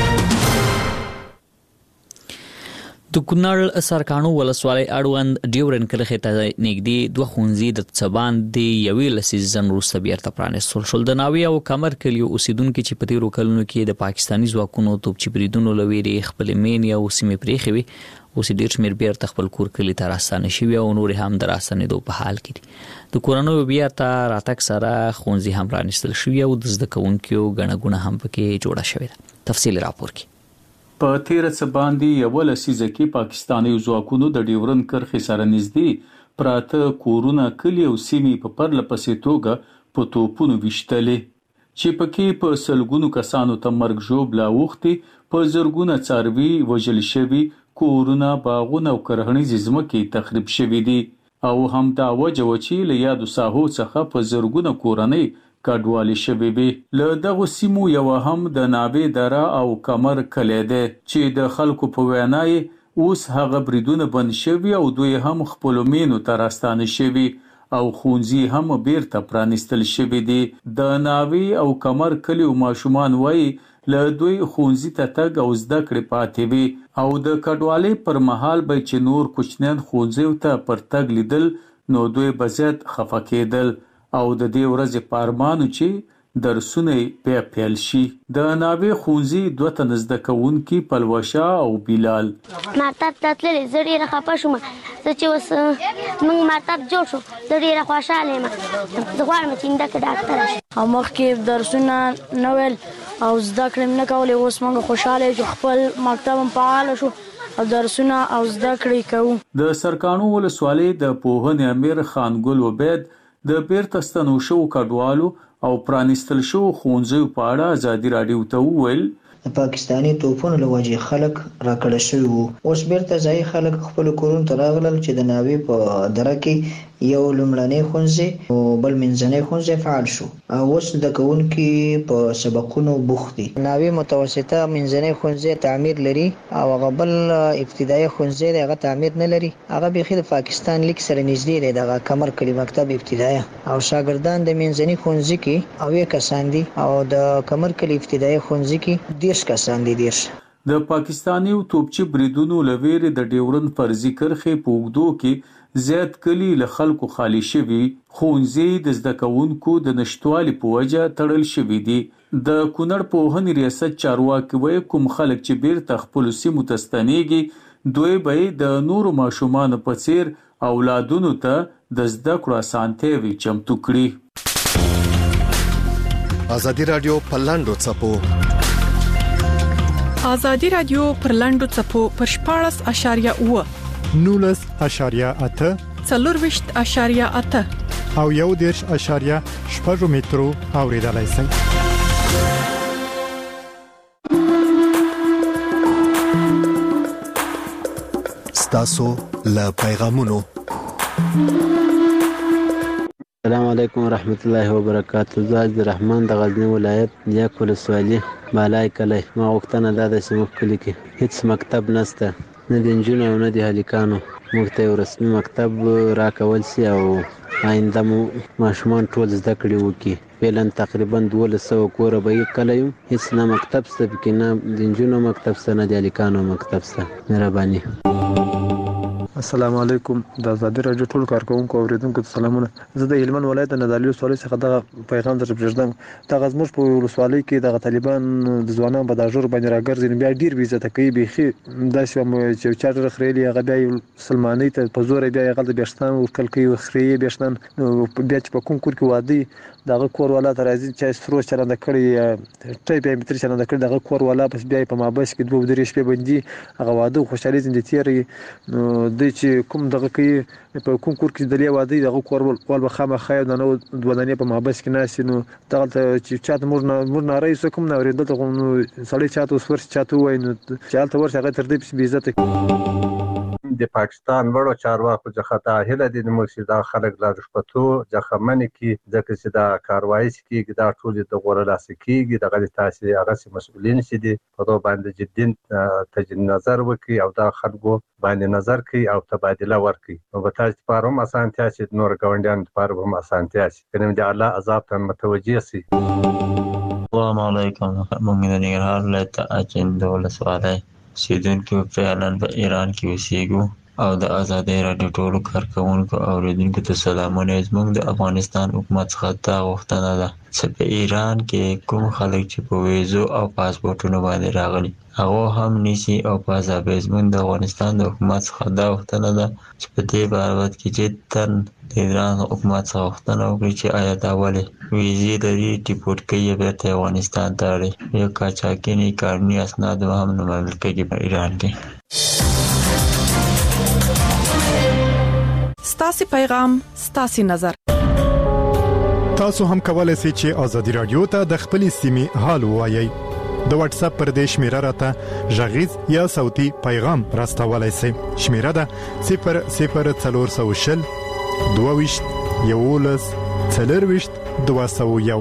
[SPEAKER 2] د کونړ سرکانو ولسوالۍ اړوند ډیورن کرښې ته نږدې دوه ښوونځي د څبان د یوې لسیزې ځن وروسته بیرته پرانیستل شول. د ناوې او کمر کلیو اوسیدونکي چې په تیرو کلونو کې د پاکستاني ځواکونو توپچي بریدونو له ویرې خپلې مینې او سیمې پرېښې وې، اوس ډېر شمېر بیرته خپل کور کلي ته راستانه شوي او نور هم د راستنېدو په حال کې دي. د کورنیو بیرته راتګ سره ښوونځي هم پرانیستل شوي او د زده کوونکو ګڼه ګوڼه هم پکې جوړه شوې ده. تفصیلي راپور کې
[SPEAKER 22] په تیره څه باندې یو لسیزه کې پاکستاني ځواکونو د ډیورن کرښې سره نږدې
[SPEAKER 7] پراته کورونه کلی او سیمې په پرله پسې توګه په توپونو وشتلې چې پکې په سلګونو کسانو ته مرګ ژوبله اوښتې، په زرګونه څاروي وژل شوي، کورونه، باغونه او کرهڼیزې ځمکې تخریب شوي دي او همدا وجه وه چې له یادو ساحو څخه په زرګونه کورنۍ کډوالې شوې وې. له دغو سیمو یوه هم د ناوې دره او کمر کلی دی چې د خلکو په وینا یې اوس هغه بریدونه بند شوي او دوی هم خپلو مینو ته راستانه شوي او ښوونځي هم بیرته پرانیستل شوي دي. د ناوې او کمر کلیو ماشومان وایي له دوی ښوونځي ته تګ او زده کړې پاتې وي او د کډوالۍ پر مهال به چې نور کوچنیان ښوونځیو ته پر تګ لیدل نو دوی به زیات خفه کېدل او د دې ورځې په ارمانو چې درسونه بیا پیل شي. د ناوې ښوونځي دوه تنه زده کوونکي پلوشه او بلال
[SPEAKER 22] مکتب ته تللې، زه ډېره خفه شوم. زه چې اوس موږ مکتب جوړ شو زه ډېره خوشحاله یم. زه غواړم چې زده کړه ډاکټره شم.
[SPEAKER 23] او مخکې درسونه نه ویل او زده کړې مې نه کولې، اوس موږ خوشحاله یو چې خپل مکتب هم فعاله شو او درسونه او زده کړې کوو.
[SPEAKER 7] د سرکانو ولسوالۍ د پوهنې امیر خانګل عبید د بیرته ستنو شوو کډوالو او پرانیستل شوو ښوونځیو په اړه ازادي راډیو ته وویل
[SPEAKER 24] د پاکستاني توپونو له وجې خلک راکړه شوي وو. اوس بیرته ځایي خلک خپلو کورونو ته راغلل چې د ناوې په دره کې یو لومړنی ښوونځی او بل منځنی ښوونځی فعال شو او اوس زده کوونکي په سبقونو بوخت دي. ناوې متوسطه منځنی ښوونځی تعمیر لري او هغه بل ابتدایي ښوونځی دی هغه تعمیر نه لري. هغه بیخي د پاکستان لیک سره نږدې دی، دغه کمر کلي مکتب ابتدایه او شاګردان د منځني ښوونځي کې اویا کسان دي او د کمر کلي ابتدایي ښوونځي کې دیرش کسان دي. دیرش
[SPEAKER 7] د پاکستاني توپچي بریدونو له ویرې د ډیورند فرضي کرښې په اوږدو کې زیات کلي له خلکو خالي شوي، ښوونځي د زده کوونکو د نشتوالي په وجه تړل شوي دي. د کونړ پوهنې ریاست چارواکي وایي کوم خلک چې بیرته خپلو سیمو ته ستنېږي دوی به د نورو ماشومانو په څیر اولادونو ته د زده کړو اسانتیاوې چمتو کړي.
[SPEAKER 8] ازادي راډیو په لاندو څپو
[SPEAKER 25] ازادي راډیو پر لاندو څپو پر شپاړس اشاریه اوه
[SPEAKER 5] نولس اشاریه اته
[SPEAKER 25] څلورویشت اشاریه اته
[SPEAKER 5] او یو دیرش اشاریه شپږ مترو اوریدلای شئ.
[SPEAKER 8] ستاسو له پیغامونو.
[SPEAKER 26] السلام علیکم ورحمت الله وبرکاته. زه عبدالرحمن د غزنی ولایت نیک ولسوالي بالای کلی. ما غوښتنه دا ده چې موږ کلي کې هیڅ مکتب نشته، نه د نجونو او نه د هلکانو. موږ ته یو رسمي مکتب راکول شي او آینده مو ماشومان ټول زده کړې وکړي. فعلا تقریبا دولس سوه کوره به یې کلی یم، هیڅ نه مکتب شته پکې، نه د نجونو مکتب شته نه د هلکانو مکتب شته. مهرباني.
[SPEAKER 27] السلام علیکم. د ازادي راډیو ټول کارکونکو او اوریدونکو ته سلامونه. زه د هلمند ولایت د نادعلي ولسوالۍ څخه دغه پیغام در پرېږدم. دغه زموږ په ولسوالۍ کې دغه طالبان د ځوانانو په داژور باندې راګرځي، نو بیا ډېر بې عزته کوي. بیخي داسې وم چې یو چا ډېره خریلي هغه بیا یو سلمانۍ ته په زوره بیا یې هغلته بېشتان ورکول کوي، خرې یې بېشتان. بیا چې په کوم کور کې واده وي دغه کور والا ته راځي چې سروش چلنده کړی ټیپ یې متر چلنده کړی، دغه کور والا پس بیا په مابس کې دوه درې شپې بندي هغه واده خوشحالي زندګي تېروي. نو دوی چې کوم دغه کوي په کوم کور کې دلې واده دغه کور وال به خامخا یو دانه دوه دانې په مابس کې ناستي. نو دغلته چې چاته موږ موږ ناری څوک هم نه اورېدل، دلته نو سړی چاته اوس ورسي چاته ووایي نو چې هلته ورسي هغه تر دې پسې بې عزته.
[SPEAKER 28] د پاکستان وړو چارواکو څخه دا هیله دي موږ چې دا خلک لا رشوتو ځخمنې کړي، ځکه چې دا کاروایي چې کېږي دا ټولې د غوره لاسه کېږي. دغه د تاسې هغسې مسؤلین چې دي په دغو باندې جدي تجدید نظر وکړي او دا خلکو باندې نظر کوي او تبادله ورکړي. نو به تاسو لپاره هم اسانتیا شي، د نورو ګاونډیانو لپاره به هم اسانتیا شي، که د الله عذاب ته متوجه شي.
[SPEAKER 29] السلام علیکم. موږ د ننګرهار ولایت اچین د ولسوالۍ اوسېدونکي فعلا په ایران کې اوسېږو او د ازادۍ راډیو ټولو کارکوونکو او اورېدونکو ته سلامونه. زموږ د افغانستان حکومت څخه دا غوښتنه ده چې په ایران کې کوم خلک چې په ویزو او پاسپورټونو باندې راغلي هغه هم نیسي او په ازابې. زموږ د افغانستان د حکومت څخه دا غوښتنه ده چې په دې بابت کې جدا د ایران حکومت څخه غوښتنه وکړي چې آیا دا ولې ویزې لري ډیپورټ کوي بیرته افغانستان ته اړوي، یا قاچاقي قانوني اسناد هم نه منل کېږي په ایران کې.
[SPEAKER 25] ستاسو پیغام ستاسو نظر
[SPEAKER 5] تاسو هم کولای شئ چې ازادي رادیو ته د خپل سیمې حال ووایي د واتس اپ پر د شمیره راته ژغیز یا صوتي پیغام راستولای شئ. شمیره ده صفر صفر څلور سوه شل دوه ویشت یولس څلور ویشت دوه سوه یو.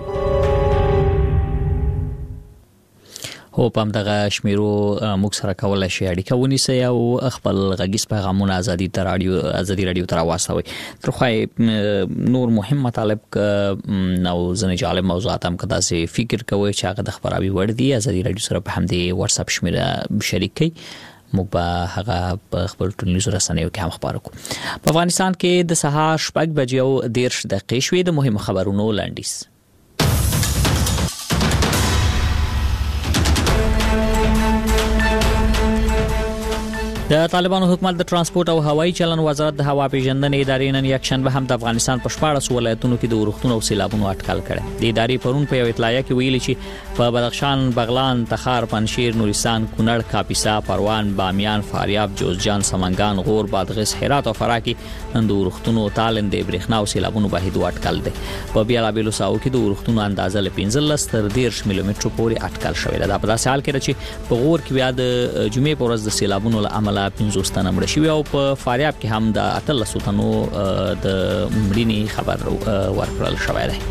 [SPEAKER 2] هو پام دغه شمیرو موږ سره کولای شي اړیکه ونیسئ او خپل غږیز پیغامونه ازادي تر رادیو ازادي رادیو تر واستوي. تر خو نور مهم مطالب نو زنه جالب موضوعات هم کدا سي فکر کوي چې هغه د خبرابي ور دي ازادي رادیو سره په همدې واتس اپ شمیره شریک کړئ. موږ به هغه په خپل ټولنیزو رسنیو کې هم خبرو کوو. په افغانستان کې د سهار شپږ بجې او دیرش دقیقې شوې. د مهمو خبرونو لاندیز د طالبانو حکومت د ترانسپورت او هوایي چلن وزارت د هوا پیژندنې ادارې نن یک شنبه هم د افغانستان په شپاړس ولایتونو کې د ورښتونو او سیلابونو اټکل کړي. د ادارې پرون په یو اطلاعیه کې ویلي چې په بدخشان، بغلان، تخار، پنشیر، نورستان، کونړ، کاپیسا، پروان، بامیان، فاریاب، جوزجان، سمنګان، غور، بادغیس، هرات او فراه کې نن د ورښتونو، تالندې، برېښنا او سیلابونو بهیدو اټکل دی. په بیلابیلو ساحو کې د ورښتونو اندازه له پنځلس تر دېرش میلیمترو پورې اټکل شوې ده. دا په داسې حال کې چې په غور کې بیا د جمعې په ورځ د سیلابونو له امله پنځوس تنه مړه شوي او په فاریاب کې هم د اتلس تنو د مړینې خبر ورکړل شوی دی.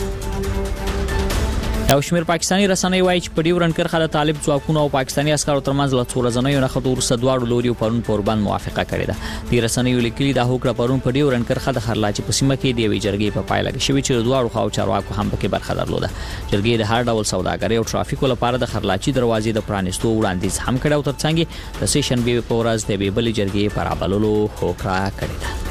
[SPEAKER 2] یو شمېر پاکستاني رسنۍ وایي چې په ډیورنډ کرښه د طالب ځواکونو او پاکستاني عسکرو ترمنځ له څو ورځنیو نښتو وروسته دواړو لوریو پرون په اوربند موافقه کړې ده. د رسنیو لیکلي دا هوکړه پرون په ډیورنډ کرښه د خرلاچي په سیمه کې د یوې جرګې په پایله کې شوې چې د دواړو خواو چارواکو هم پکې برخه درلوده. جرګې د هر ډول سوداګرۍ او ټرافیکو لپاره د خرلاچي دروازې د پرانیستو وړاندیز هم کړی او ترڅنګ د سې شنبې په ورځ د یوې بلې جرګې په رابللو هوکړه کړې ده.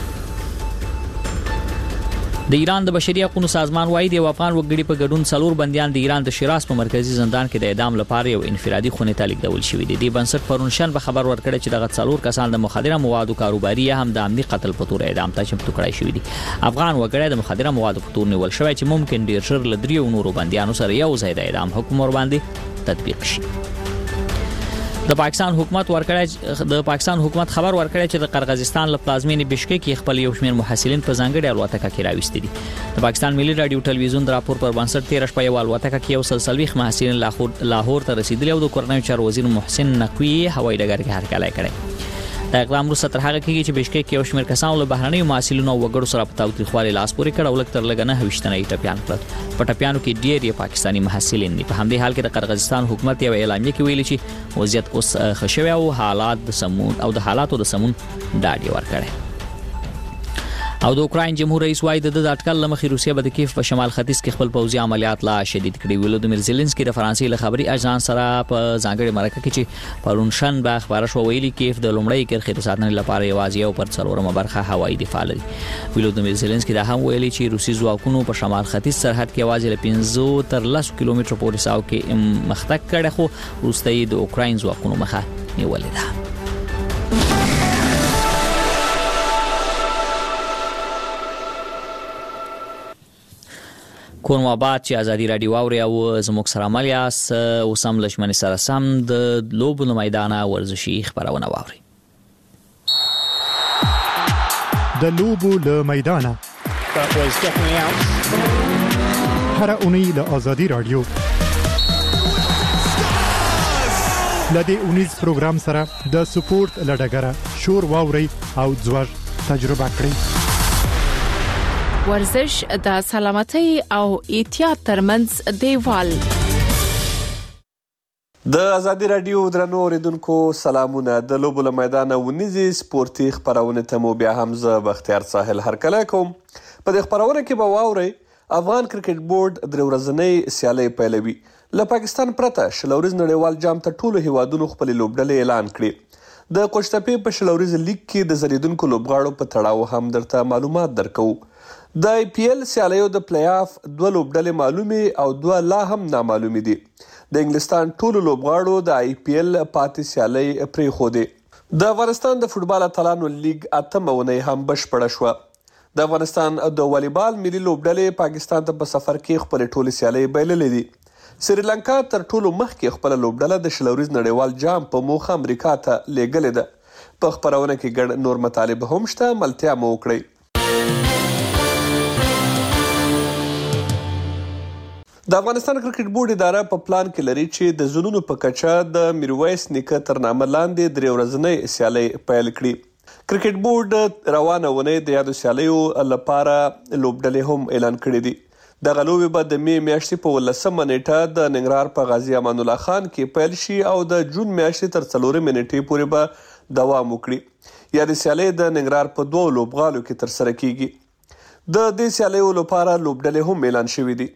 [SPEAKER 2] د ایران د بشري حقوقو سازمان وايي د افغان وګړي په ګډون څلور بنديان د ایران د شیراز په مرکزی زندان کې د اعدام لپاره یو انفرادي خونې ته لیږدول شوي دي. د بنسټ پرون شنبه خبر ورکړی چې دغه څلور کسان د مخدره موادو کاروباري هم د امني قتل په تور اعدام ته چمتو کړای شوي دي. افغان وګړي د مخدره موادو په تور نیول شوی چې ممکن ډیر ژر له دریو نورو بنديانو سره یو ځای د اعدام حکم ور باندې تطبیق شي. د پاکستان حکومت ورکړی د پاکستان حکومت خبر ورکړی چې د قرغیزستان له پلازمینې بشکک کې خپل یو شمېر محصلین په ځانګړي الوتکه کې راوستي دي. د پاکستان ملي رادیو ټلویزیون د راپور پر بنسټ تیر شپه یو الوتکه کې یو سلسلوي محصلین لاهور لاهور ته رسیدلی او د کورنیو چارو وزیر محسن نقوی هوایي ډګر کې هرکلی کړی. د اقدام وروسته تر هغه کېږي چې بشکک کې یو شمېر کسان له بهرنیو محصلینو او وګړو سره په تاوتریخوالي لاس پورې کړ او لږ تر لږه نهه ویشت تنه یې ټپیان کړل. په ټپیانو کې ډېر یې پاکستاني محصلین دي. په همدې حال کې د قرغیزستان حکومت یو اعلامیه کې ویلي چې وضعیت اوس ښه شوی او حالات د سمون او د حالاتو د سمون ډاډ یې ورکړی. او د اوکراین جمهور رئیس وايي د اټکل لمخې روسیه به د کیف په شمال ختیځ کې خپل پوځي عملیات لا شدید کړي. ولودمیر زيلنسکي د فرانسې له خبري اژانس سره په ځانګړي مرکه کې چې پرون شنبه خبره شو ویلي کیف د لومړی کرښې د ساتنې لپاره یوازې یو پر څلورمه برخه هوایي دفاع لري. ولودمیر زيلنسکي دا هم ویلي چې روسي ځواکونو په شمال ختیځ سرحد کې یوازې له پنځه تر لس کیلومترو پورې ساو کې مختک کړي خو وروسته یې د اوکراین ځواکونو مخه نیولې ده. کوم آباد چې ازادي رادیو اوري او زموږ سره عمل یاس وسم لشمن سره سم د لوبو میدانه ورزشي خبرونه واوري.
[SPEAKER 5] د لوبو له میدانه هر اونۍ له ازادي رادیو لدې اونیز پروګرام سره د سپورت لډګره شور واوري او ځوړ تجربه کړئ.
[SPEAKER 25] ورزش د سلامتۍ او احتیاط ترمنځ دیوال.
[SPEAKER 3] د ازادي رادیو درنو اوریدونکو سلامونه. د لوبو له میدانه ونیزي سپورتي خبرونه ته مو بیا هم زه بختیار ساحل هرکلی کوم. په دې خبرونه کې به واورئ افغان کرکټ بورډ درې ورځنۍ سیالۍ پیلوي. له پاکستان پرته شلوريز نړیوال جام ته ټولو هیوادونو خپل لوبډلې اعلان کړي. د قوشتپې په شلوريز لیګ کې د زریدونکو لوبغاړو په تړاو هم درته معلومات درکو. د آی پی ایل سیالیو د پلی آف دوه لوبډلې معلومې او دوه لا هم نامعلومې دي. د انګلستان ټولو لوبغاړو د آی پی ایل پاتې سیالۍ پرېښودې. د افغانستان د فوټبال اتلانو لیګ اتمه اونۍ هم بشپړه شوه. د افغانستان د والیبال ملي لوبډلې پاکستان ته په سفر کې خپلې ټولې سیالۍ بایللې دي. سریلانکا تر ټولو مخکې خپله لوبډله د شلوريز نړیوال جام په موخه امریکا ته لیږلې ده. په خپرونه کې ګڼ نور مطالب هم شته، ملتیا مو وکړئ. د افغانستان کرکټ بورډ اداره په پلان کې لري چې د زونونو په کچه د میرویس نیکه تر نامه لاندې درې ورځنۍ سیالۍ پیل کړي. کرکټ بورډ روانه ونې د یادو سیالیو لپاره لوبډلې هم اعلان کړي دي. دغه لوبې به د می میاشتې په ولسمه نیټه د ننګرهار په غازي امان الله خان کې پیل شي او د جون میاشتې تر څلورمې نیټې پورې به دوام وکړي. یادې سیالۍ د ننګرهار په دوو لوبغالو کې ترسره کیږي. د دې سیالیو لپاره لوبډلې هم اعلان شوي دي.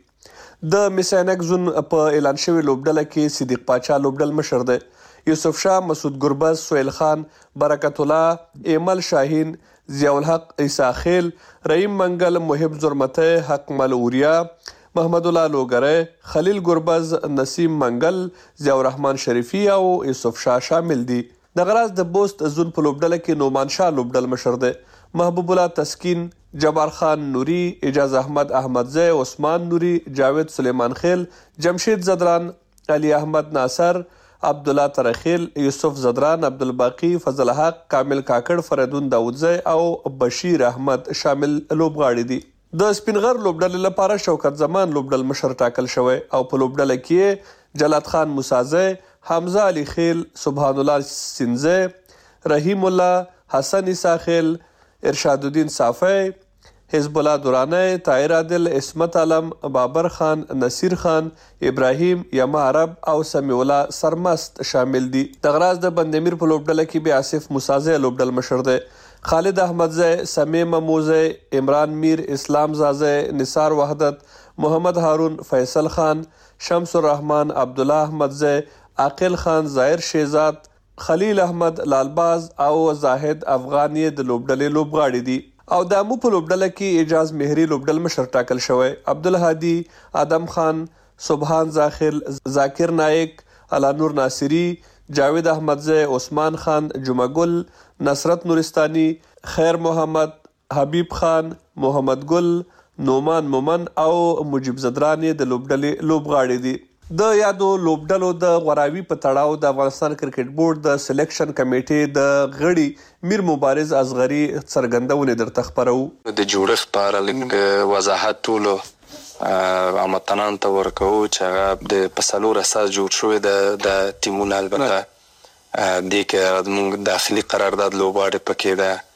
[SPEAKER 3] د میساینک زون په اعلان شوي لوبډله کې صدیق پاچا لوبډل مشر دی، یوسف شاه، مسعود ګربز، سهیل خان، برکت الله، ایمل شاهین، ضیاءالحق عیسی خیل، رحیم منگل، محب زرمته، حق مل اوریا، محمد الله لوګری، خلیل ګربز، نسیم منگل، ضیاء الرحمن شریفی او یوسف شاه شامل دي. دغه راز د بوست زون په لوبډله کې نومان شاه لوبډل مشر دی، محبوب الله تسکین، جبار خان نوری، اجاز احمد احمدزی، عثمان نوری، جاوید سلیمان خیل، جمشید زدران، علی احمد ناصر، عبدالله ترخیل، یوسف زدران، عبدالباقی، فضل حق، کامل کاکړ، فریدون داودزی او بشیر احمد شامل لوبغاړي دي. د سپینغر لوبډلې لپاره شوکت زمان لوبډل مشر ټاکل شوی او په لوبډله کې جلات خان موسازی، حمزه علي خیل، سبحان الله سینزی، رحیم الله، حسن عیسی خیل، ارشاد الدین صافی، حزب الله دورانی، طاهر عادل، عصمت علم، بابر خان، نصیر خان، ابراهیم، یما عرب او سمیع الله سرمست شامل دي. دغه راز د بندمیر په لوبډله کې بیا آصف موسازی لوبډل مشر دی، خالد احمدزی، سمیع مموزی، عمران میر، اسلام زازی، نثار وحدت، محمد هارون، فیصل خان، شمس الرحمن، عبدالله احمدزی، عاقل خان، ظاهر شیزاد، خلیل احمد، لالباز او زاهد افغانی د لوبډلې لوبغاړي دي. او د امو په لوبډله کې اعجاز مهری لوبډل مشر ټاکل شوی، عبدالهادي، آدم خان، سبحان زاخل، ذاکر نایک، علانور ناصری، جاوید احمدزی، عثمان خان، جمعه گل، نصرت نورستانی، خیر محمد، حبیب خان، محمد گل، نومان مومن او مجیب زدرانی د لوبډلې لوبغاړي دي. د یادو لوبډلو د غوراوي په تړاو د افغانستان کرکټ بورډ د سلیکشن کمیټې د غړي میر مبارز اصغري څرګندونه درته خبرو.
[SPEAKER 4] د جوړښت په اړه لیک وضاحت ټولو امتنان ته ورکو چې هغه د پسلور اساس جوړ شوی د د ټیمونو البته د کې موږ داخلي قرارداد لوبغاړي پکې ده،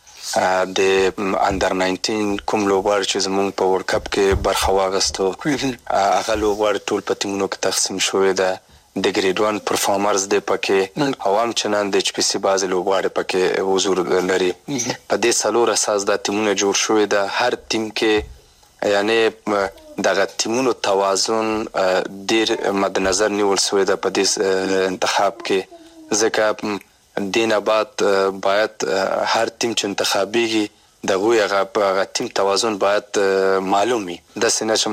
[SPEAKER 4] د اندر ناینټین کوم لوبغاړي چې زموږ په ورلد کپ کې برخه واخیستو هغه لوبغاړي ټول په ټیمونو کې تقسیم شوی ده. د ګریډ ون پرفارمرز دی پکې او هم چنان د ایچ پی سی بعضې لوبغاړي پکې حضور لري. په دې څلور اساس دا ټیمونه جوړ شوي ده. هر ټیم کې یعنې دغه ټیمونو توازن ډېر مد نظر نیول شوی ده په دې انتخاب کې، ځکه دینه بعد باید هر تیم چې انتخابیږي دغه هغه تیم توازن باید معلوم وي. داسې نه چې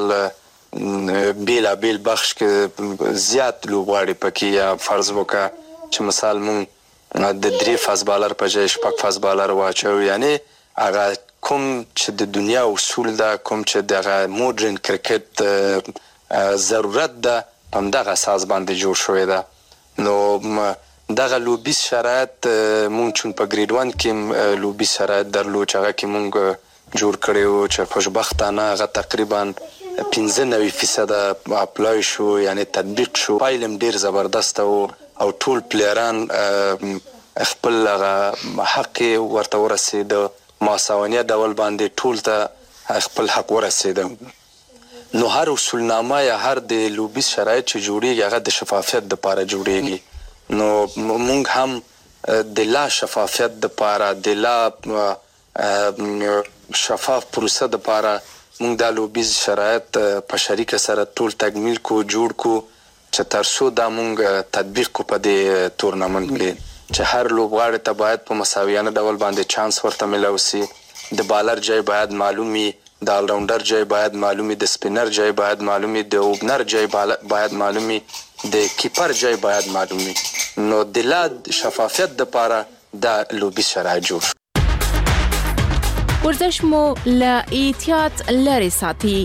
[SPEAKER 4] مثال بیلا بیل بخش کې زیات لوبغاړي پکې یا فرض وکړه چې مثال مونږ د درې فاسبالر په ځای شپږ فاسبالر واچو، یعنی هغه کوم چې د دنیا اصول ده، کوم چې دغه مودرن کرکټ ضرورت ده، همدغه اساس باندې جوړ شوی ده. نو دغه لوبیس شرایط مونږ چون په ګریډ ون کې لوبیس شرایط درلود چې هغه کې مونږ جوړ کړی وو چې خوشبختانه هغه تقریبا پنځه نوي فیصده اپلای شو، یعنی تطبیق شو. پایلم ډېر زبردسته و او ټول پلیران خپل هغه حق ورته ورسېده، ماساونیه ډول باندې ټول ته خپل حق ورسېده. نو هر اصولنامه یا هر د لوبیس شرایط چې جوړیږي هغه د شفافیت دپاره جوړیږي. نو مونږ هم د لا شفافیت دپاره، د لا شفاف پروسه دپاره مونږ دا لوبیز شرایط په شریکه سره ټول تکمیل کو، جوړ کو چې تر څو دا مونږ تطبیق کو په دې تورنمنټ کې چې هر لوبغاړي ته باید په مساویانه ډول باندې چانس ورته ملو سي. د بالر ځای باید معلوم وي، د آلراونډر ځای باید معلوم وي، د سپینر ځای باید معلوم وي، د اوپنر ځای باید معلوم وي، د کیپر ځای باید معلوم وي. نو د لا شفافیت دپاره دا لوبیز شرایط جوړ شو.
[SPEAKER 6] ورزش مو له احتیاط لرې ساتي.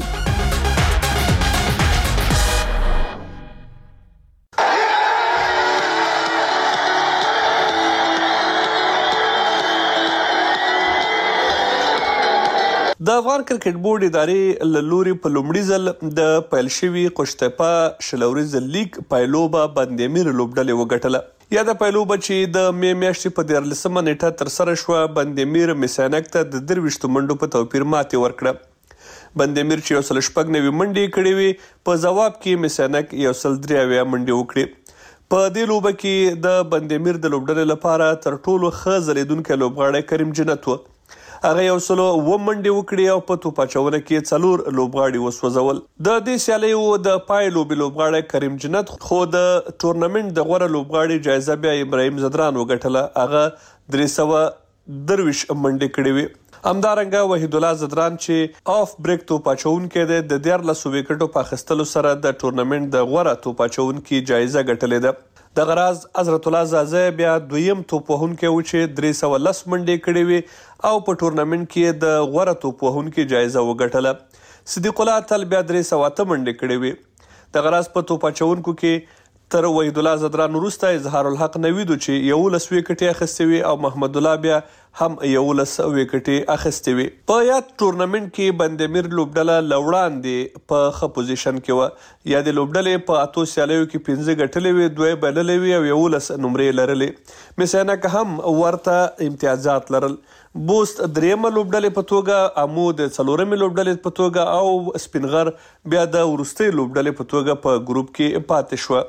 [SPEAKER 3] د افغان کرکټ بورډ ادارې له لوري په لومړي ځل د پیل شوي قشتپه شلوريز لیګ پایلوبه بندیمیر لوبډلې وګټله. یا د پایلوبه چې د می میاشتې په دیارلسمه نیټه ترسره شوه بندیمیر میسانک ته د درویشتو منډو په توپیر ماتې ورکړه. بندیمیر چې یو سل شپږ نوي منډې کړې وې په ځواب کې میسانک یو سل درې اویا منډې وکړې. په دې لوبه کې د بندیمیر د لوبډلې لپاره تر ټولو ښه ځلېدونکی لوبغاړی کریم جنت و. هغه یو سل اووه منډې وکړې او په توپ اچونه کې څلور لوبغاړي وسوځول. د دې سیالیو د پای لوبې لوبغاړی کریم جنت خو د ټورنمنټ د غوره لوبغاړي جایزه بیا ابراهیم زدران وګټله. هغه درې سوه درویش منډې کړې وې. همدارنګه وحید الله زدران چې آف بریک توپ اچونکی دی د دیارلسو وکټو په اخیستلو سره د ټورنمنټ د غوره توپ اچونکي جایزه ګټلې ده. دغه راز حضرت الله زازه بیا دویم توپ وهونکی و چې درې سوه لس منډې کړې وې او په ټورنمنټ کې د غوره توپ وهونکي جایزه وګټله. صدیق الله تل بیا درې سوه اته منډې کړې وې. دغه راز په توپ اچونکو کې تر وحید الله زدران وروسته اظهار الحق نویدو چې یولس وکټې اخیستې وې او محمد الله بیا هم یولس وکټې اخیستې وې. په یاد ټورنمنټ کې بندیمیر لوبډله له وړاندې په ښه پوزیشن کې وه. یا د لوبډلې په اتو سیالیو کې پنځه ګټلې وې، دوی بایللې وې او یولس نمرې لرلې. میسانک هم ورته امتیازات لرل. بوست دریمه لوبډلې په توګه، امو د څلورمې لوبډلې په توګه او سپینغر بیا د وروستۍ لوبډلې په توګه په ګروپ کې پاتې شوه.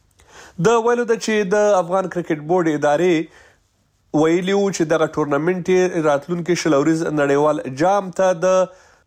[SPEAKER 3] د ویلو ده چې د افغان کرکټ بورډ ادارې ویلي وو چې دغه ټورنمنټ راتلونکي شلوریز نړیوال جام ته د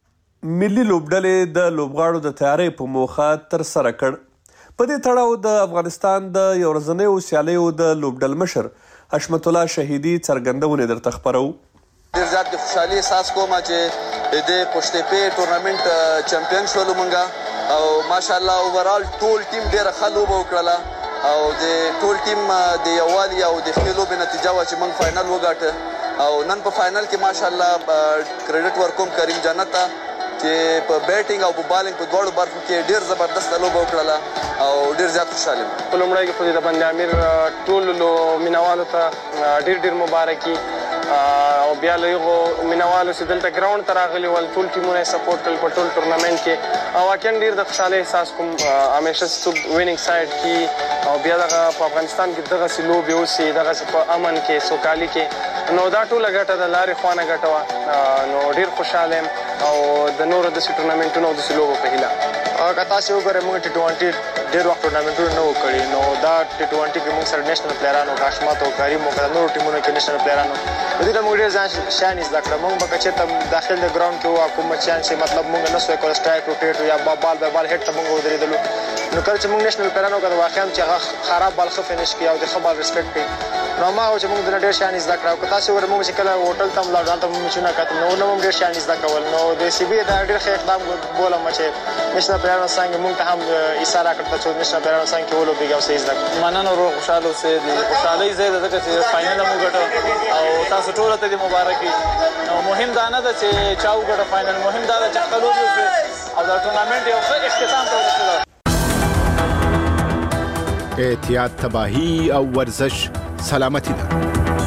[SPEAKER 3] ملي لوبډلې د لوبغاړو د تیاری په موخه ترسره کړ. په دې تړاو د افغانستان د یو ورځنیو سیالیو د لوبډل مشر حشمت الله شهیدي څرګندونې درته خپرو.
[SPEAKER 9] ډېر زیات د خوشحالي احساس کوم چې د قشتپې ټورنمنټ چمپیون شولو مونږه او ماشاءالله اوورال ټول ټیم ډېره ښه لوبه وکړله او د ټول ټیم د یووالي او د ښې لوبې نتیجه وه چې موږ فاینل وګاټه. او نن په فاینل کې ماشاءالله کریډټ ورکوم کریم جنت ته چې په بیټینګ او په بالینګ په دواړو برخو کې ډېر زبردسته لوبه وکړله او ډېر زیات خوشحال یم.
[SPEAKER 10] په لومړی کې خو د بند امیر ټولو مینوالو ته ډېر ډېر مبارکي او بیا له هغو مینوالو چې دلته ګراونډ ته راغلي ول ټول ټیمونه یې سپورټ کړل په ټول ټورنمنټ کې او واقعا ډېر د خوشحالۍ احساس کوم. همیشه چې څوک ویننګ سایډ کې او بیا دغه په افغانستان کې دغسې لوبې وسي دغسې په امن کې سوکالي کې نو دا ټوله ګټه د لارې خوا نه ګټه وه. نو ډېر خوشحاله یم او د نورو داسې ټورنمنټونو او داسې لوبو په هیله. که تاسې وګورئ موږ ټي ټوینټي ډېر وخت ټورنمنټونه نه وو کړي نو دا ټي ټوینټي کې موږ سره نیشنل پلیران وو کاشمات او کریم وو که د نورو ټیمونو کې نیشنل پلیران وو. په دې ته موږ ډېر ځان شیان زده کړه. موږ به که چېرته داخل د ګراونډ کې وو کوم بچیان چې مطلب موږ نه سوی کولی سټرایک روټیټ یا بال به بال هیډ ته موږ ودرېدلو نو کله چې موږ نیشنل پلیران وکړو واقعا چې هغه خراب بال ښه فینش کړي او د ښه بال ریسپیکټ کړي نو هماغه چې موږ دنه ډېر شیان زده کړه. او که تاسې وګورئ موږ چې کله هوټل ته هم ولاړو هلته مو میچونه کتل نو نه هم ډېر شیان زده کول. نو د سی بي دا ډېر ښه اقدام بولم چې نیشنل پلیرانو څنګه موږ ته هم ایسا راکړه چې نیشنل پلیرانو څنګه کې ولوبېږي او څه زده کړو.
[SPEAKER 11] مننه ورو خوشحاله اوسئ. د خوشحالۍ ځای ده ځکه چې فاینل مو ګټه او تاسو ټولو ته دې مبارکي. نو مهم دا نه ده چې چا وګټه فاینل، مهم دا ده چې ښه لوبې وکړو او دا ټورنمنټ یو ښه اختتام ته ورسېده.
[SPEAKER 17] احتیاط تباهي او ورزش سلامتی ده.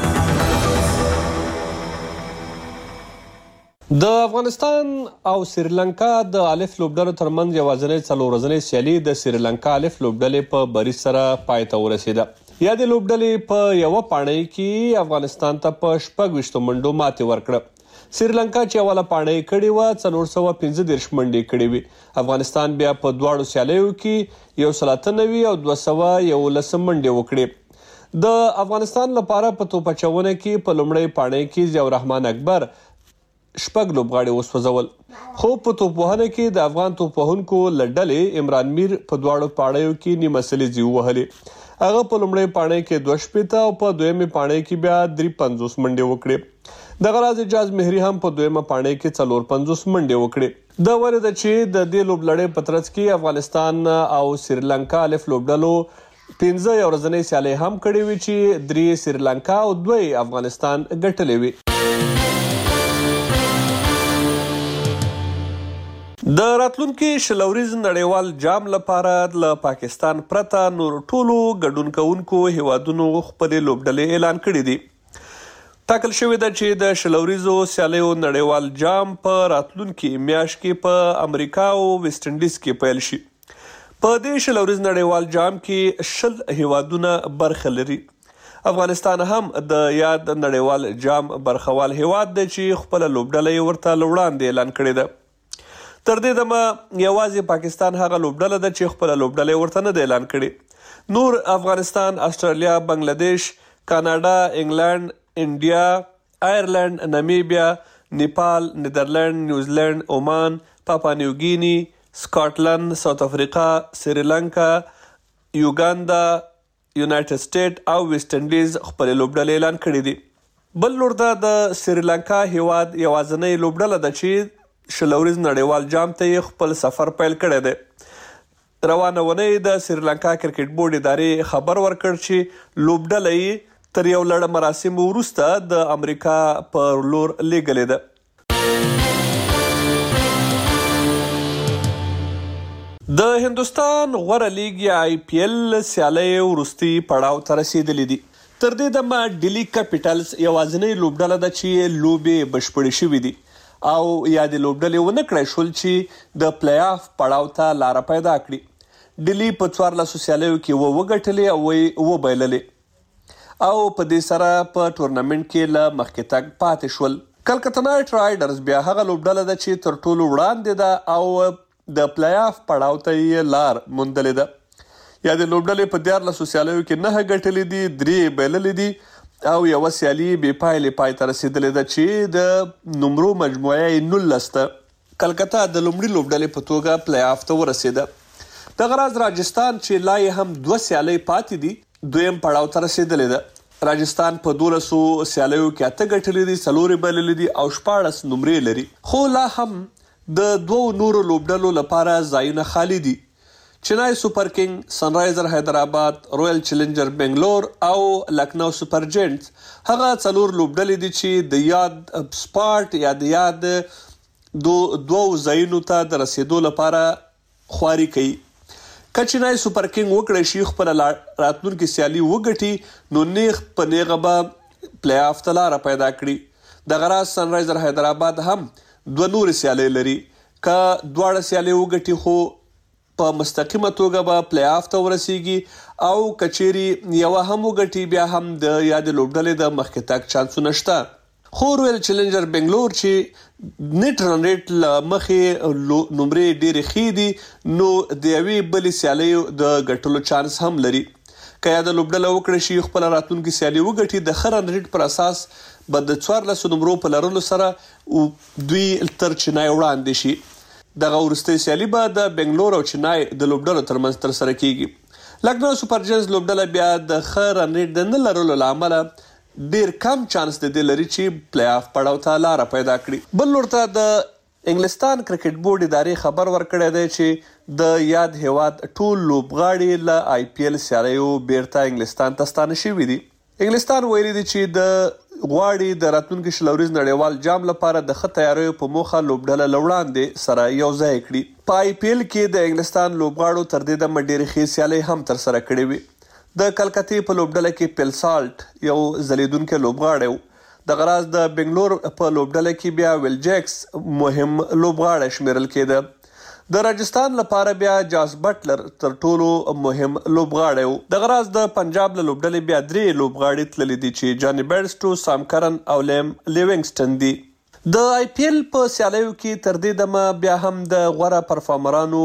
[SPEAKER 3] د افغانستان او سریلانکا د الف لوبډلو ترمنځ یوازینۍ څلور ورځنۍ سیالي د سریلانکا الف لوبډلې په بریز سره پای ته ورسېده. یا د لوبډلې په یوه پاڼۍ کې افغانستان ته په شپږ ویشتو منډو ماتې ورکړه. سریلانکا چې اوله پاڼۍ کړې وه څلور سوه پنځه دېرش منډې کړې وې. افغانستان بیا په دواړو سیالیو کې یو سل اته نوي او دوه سوه یولس منډې وکړې. د افغانستان لپاره په توپ اچونه کې په لومړۍ پاڼۍ کې ضیاء الرحمن اکبر شپږ لوبغاړي وسوځول، خو په توپ وهنه کې د افغان توپ وهونکو له ډلې عمران میر په دواړو پاڼیو کې نیمه سلیزې ووهلې. هغه په لومړۍ پاڼۍ کې دوه شپېته او په دویمې پاڼۍ کې بیا درې پنځوس منډې وکړې. دغه راز اجاز مهري هم په دویمه پاڼۍ کې څلور پنځوس منډې وکړې. دا ویل ده چې د دې لوبلړۍ په ترڅ کې افغانستان او سریلانکا الف لوبډلو پنځه یو ورځنۍ سیالۍ هم کړې وې چې درې سریلانکا او دوی افغانستان ګټلې وې. د راتلونکي شلوریز نړیوال جام لپاره له پاکستان پرته نور ټولو ګډون کوونکو هیوادونو خپلې لوبډلې اعلان کړې دي. ټاکل شوې ده چې د شلوریزو سیالیو نړیوال جام په راتلونکي میاشت کې په امریکا او ویسټ انډیز کې پیل شي. په دې شلوریز نړیوال جام کې شل هیوادونه برخه لري. افغانستان هم د یاد نړیوال جام برخوال هیواد دی چې خپله لوبډله یې ورته له وړاندې اعلان کړې ده. تر دې دمه یوازې پاکستان هغه لوبډله ده چې خپله لوبډله یې ورته نه ده اعلان کړې. نور افغانستان، استرالیا، بنګلادیش، کاناډا، انګلند، انډیا، آیرلند، نامیبیا، نیپال، نیدرلند، نیوزیلند، اومان، پاپا نیوګینی، سکاټلند، ساوث افریقا، سریلانکا، یوګاندا، یونایټډ سټیټ او ویسټ انډیز خپل لوبډلې اعلان کړې دي. بل لور ده د سریلانکا هیواد یوازینۍ لوبډله ده چې شلوریز نړیوال جام ته یې خپل سفر پیل کړی دی. روانه اونۍ د سریلانکا کرکټ بورډ ادارې خبر ورکړ چې لوبډله یې تر یو لړ مراسمو وروسته د امریکا پر لور لیږلې ده. د هندوستان غوره لیګ یا آی پی ایل سیالۍ وروستي پړاو ته رسیدلې دي. تر دې دمه ډیلی کیپیټلز یوازینۍ لوبډله ده چې لوبې بشپړې شوې دي او یا د لوبډلې ونه کړی شول چې د پلی آف پړاو ته لاره پیدا کړي. ډیلی په څوارلسو سیالیو کې اووه وګټلې او اووه بایللې او په دې سره په ټورنمنټ کې له مخکې تګ پاتې شول. کلکته نایټ رایډرز بیا هغه لوبډله ده چې تر ټولو وړاندې ده او د پلی آف پړاو ته یې لار موندلې ده. یا د لوبډلې په دیارلسو سیالیو کې نهه ګټلې دي، درې بایللې دي او یوه سیالي بې پایلې پای ته رسېدلې ده چې د نمرو مجموعه یې نولس ده. کلکته د لومړي لوبډلې په توګه پلی آف ته ورسېده. دغه راز راجستان چې لا یې هم دوه سیالۍ پاتې دي دویم پړاو ته رسېدلی ده. راجستان په دولسو سیالیو کې اته ګټلې دي، څلورې بایللې دي او شپاړس نمرې لري. خو لا هم د دوو نورو لوبډلو لپاره ځایونه خالي دي. چنای سوپر کینګ، سنرایزر حیدرآباد، رویل چیلنجر بنگلور او لکنو سوپر جینټس هغه څلور لوبډلې دي چې د یاد سپاټ یا د یاد دو دوو ځایونو ته د رسېدو لپاره خواري کوي. که چنای سوپر کینګ وکړی شي خپله راتلونکې سیالي وګټي نو نیغ په نیغه به پلی آف ته لاره پیدا کړي. دغه راز سنرایزر حیدرآباد هم دوه نورې سیالۍ لري. که دواړه سیالۍ وګټي خو په مستقیمه توګه به پلی آف ته ورسیږي او که چیرې یوه هم وګټي بیا هم د یادې لوبډلې د مخکې تګ چانسونه شته. خو رویل چیلنجر بنگلور چې نیټ رن ریټ له مخې نمرې ډېرې ښې دي نو د یوې بلې سیالۍ د ګټلو چانس هم لري. که یاده لوبډله وکړی شي خپله راتلونکې سیالي وګټي د ښه رن ریټ پر اساس به د څوارلسو نمرو په لرلو سره دوی تر چنای وړاندې شي. دغه وروستۍ سیالي به د بنگلور او چنای د لوبډلو ترمنځ ترسره کیږي. لکنو سوپر جینز لوبډله بیا د ښه رن ریټ د نه لرلو له امله ډیر کم چانس د دې لري چې پلی آف پړاو ته لاره پیدا کړي. بل لور ته د انګلستان کرکټ بورډ ادارې خبر ورکړی دی چې د یاد هیواد ټول لوبغاړي له آی پی ایل سیالیو بیرته انګلستان ته ستانه شوي دي. انګلستان ویلي دي چې د غواړي د راتلونکي شلوریز نړیوال جام لپاره د ښه تیاریو په موخه لوبډله له وړاندې سره یو ځای کړي. په آی پی ایل کې د انګلستان لوبغاړو تر دې دمه ډېرې ښې سیالۍ هم ترسره کړې وي. د کلکتې په لوبډله کې پیل سالټ یو ځلیدونکی لوبغاړی و. دغه راز د بنګلور په لوبډله کې بیا ویل جیکس مهم لوبغاړی شمیرل کېده. د راجستان لپاره بیا جاس بټلر تر ټولو مهم لوبغاړی و. دغه راز د پنجاب له لوبډلې بیا درې لوبغاړي تللي دي چې جاني بیرسټو، سام کرن او لیم لیوینګسټن دي. د آی پی ایل په سیالیو کې تر دې دمه بیا هم د غوره پرفارمرانو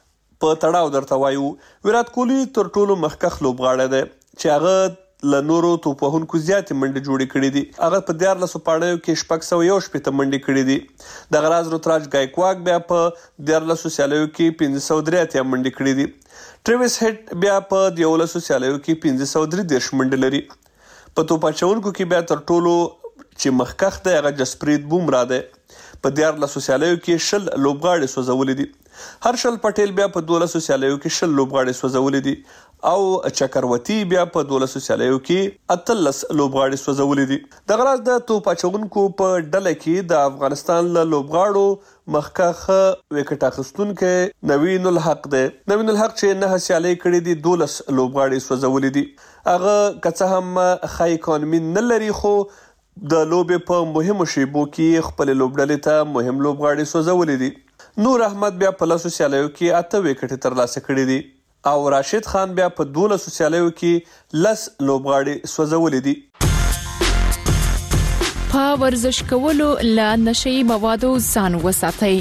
[SPEAKER 3] په تړاو درته وایو ویرات کوهلي تر ټولو مخکښ لوبغاړی دی چې هغه له نورو توپ وهونکو زیاتې منډې جوړې کړې دي. هغه په دیارلسو پاڼیو کې شپږ سوه یو شپېته منډې کړې دي. دغه راز روتراج ګایکواک بیا په دیارلسو سیالیو کې پنځه سوه درې اتیا منډې کړې دي. ټریویس هیډ بیا په دیولسو سیالیو کې پنځه سوه درې دېرش منډې لري. په توپ اچوونکو کې بیا تر ټولو چې مخکښ دی هغه جسپریت بومرا دی. په دیارلسو سیالیو کې شل لوبغاړي سوځولي دي. هرشل پټیل بیا په دولسو سیالیو کې شل لوبغاړي سوځولي دي او چکروتی بیا په دولسو سیالیو کې اتلس لوبغاړي سوځولي دي. دغه راز د توپ اچوونکو په ډله کې د افغانستان له لوبغاړو مخکښ وکټ اخیستونکی نوین الحق دی. نوین الحق چې نهه سیالۍ کړې دي دولس لوبغاړي سوځولي دي. هغه که څه هم ښه اکانومي نه لري خو د لوبې په مهمو شیبو کې خپل لوبډلې ته مهم لوبغاړي سوځولې دي. نور احمد بیا په لاسو سیالیو کې اته وکټې ترلاسه کړې دي او راشد خان بیا په دولسو سیالیو کې لس لوبغاړي سوځولې دي.
[SPEAKER 6] په ورزش کولو له نشئی موادو ځان وساتئ.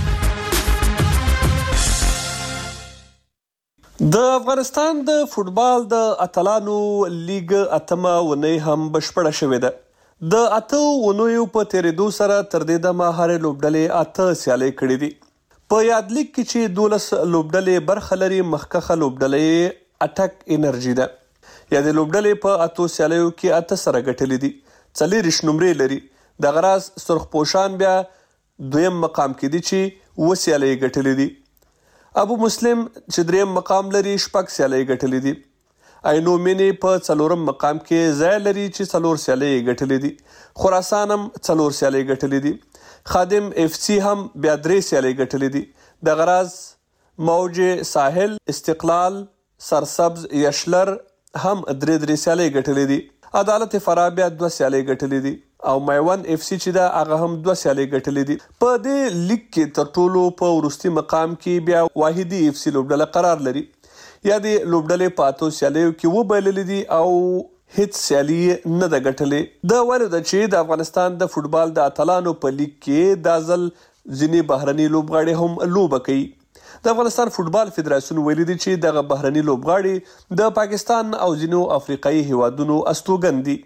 [SPEAKER 3] د افغانستان د فوټبال د اتلانو لیګ اتمه ونې هم بشپړه شوې ده. د اته ونیو په تیریدو سره تر دې دمه هرې لوبډلې اته سیالۍ کړې دي. په یاد لیګ کې چې دولس لوبډلې برخه لري مخکخه لوبډلې اټک انرژي ده. یا د لوبډلې په اتو سیالیو کې اته سره ګټلې دي. څلېرویشت نمرې لري. دغه راز سرخپوشان بیا دویم مقام کې دي چې اووه سیالۍ ګټلې دي. ابو مسلم چې دریم مقام لري شپږ سیالۍ ګټلې دي. عینو مینې په څلورم مقام کې ځای لري چې څلور سیالۍ ګټلې دي. خراسان هم څلور سیالۍ ګټلې دي. خادم اف سی هم بیا درې سیالۍ ګټلې دي. دغه راز موج ساحل، استقلال، سرسبز یشلر هم درې درې سیالۍ ګټلې دي. عدالت فراه بیا دوه سیالۍ ګټلې دي او میوند اف سی چې دا هغه هم دوه سیالۍ ګټلې دي. په دې لیګ کې تر ټولو په وروستي مقام کې بیا واحدي اف سی لوبډله قرار لري. یا د لوبډلې په اتو سیالیو کې وبایللې دي او هیڅ سیالي نه ده ګټلې. دا ویل ده چې د افغانستان د فوټبال د اتلانو په لیګ کې دا ځل ځینې بهرني لوبغاړي هم لوبه کوي. د افغانستان فوټبال فدراسیون ویلي دي چې دغه بهرني لوبغاړي د پاکستان او ځینو افریقایي هیوادونو استوګن دي.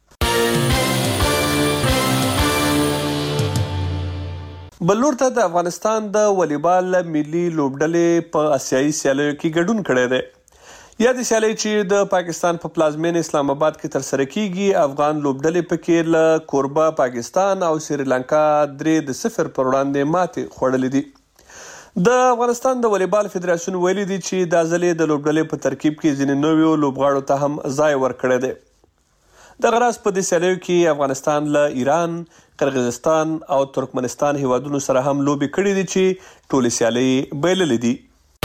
[SPEAKER 3] بل لور ته د افغانستان د والیبال ملي لوبډلې په آسیایي سیالیو کې ګډون کړی دی. یا د سیالۍ چې د پاکستان په پلازمین اسلام آباد کې ترسره کیږي، افغان لوبډلې پکې له کوربه پاکستان او سریلانکا درې د صفر پر وړاندې ماتې خوړلې دي. د افغانستان د والیبال فدراسیون ویلي دي چې دا ځلې د لوبډلې په ترکیب کې ځینې نویو لوبغاړو ته هم ځای ورکړی دی. دغه راز په دې سیالیو کې افغانستان له ایران، قرغیزستان او ترکمنستان هیوادونو سره هم لوبې کړې دي چې ټولې سیالۍ بایللې دي.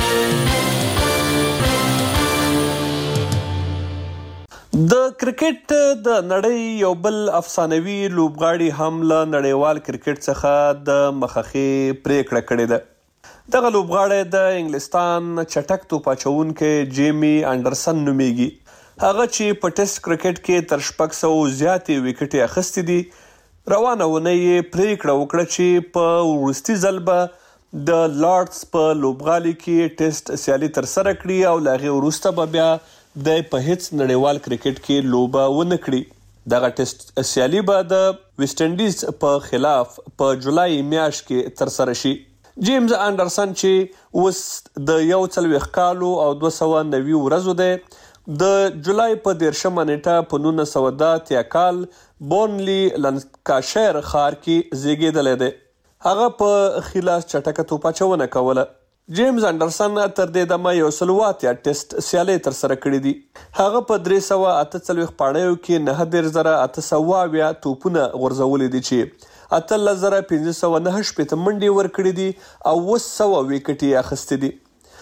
[SPEAKER 3] د کرکټ د نړۍ یو بل افسانوي لوبغاړي هم له نړیوال کرکټ څخه د مخخې پریکړه کړې ده. دغه لوبغاړی د انګلستان چټک توپ اچوونکی جیمی انډرسن نومیږي. هغه چې په ټیسټ کرکټ کې تر شپږ سوو زیاتې وکټې اخیستې دي. روانه اونۍ یې پریکړه وکړه چې په وروستي ځل به د لارډز په لوبغالي کې ټیسټ سیالي ترسره کړي او له هغې وروسته به بیا د په هیڅ نړیوال کرکټ کې لوبه ونه کړي. دغه ټیسټ سیالي به د ویسټ انډیز په خلاف په جولای میاشت کې ترسره شي. جیمز انډرسن چې اوس د یو څلوېښت کالو او دوه سوه نوي ورځو دی، د جولای په دیرشمه نیټه په نولس سوه دوه اتیا کال بورنلی لنکاشایر ښار کې زیږېدلی دی. هغه په خلاص چټکه توپ اچونه کوله. جیمز انډرسن تر دې دمه یو سل اوه اتیا ټیسټ سیالۍ ترسره کړي دي. هغه په درې سوه اته څلوېښت پاڼیو کې نهه دېرش زره اته سوه اویا توپونه غورځولي دي چې اتلس زره پنځه سوه نهه شپېته منډې ورکړي دي او اوه سوه وکټې اخیستې دي.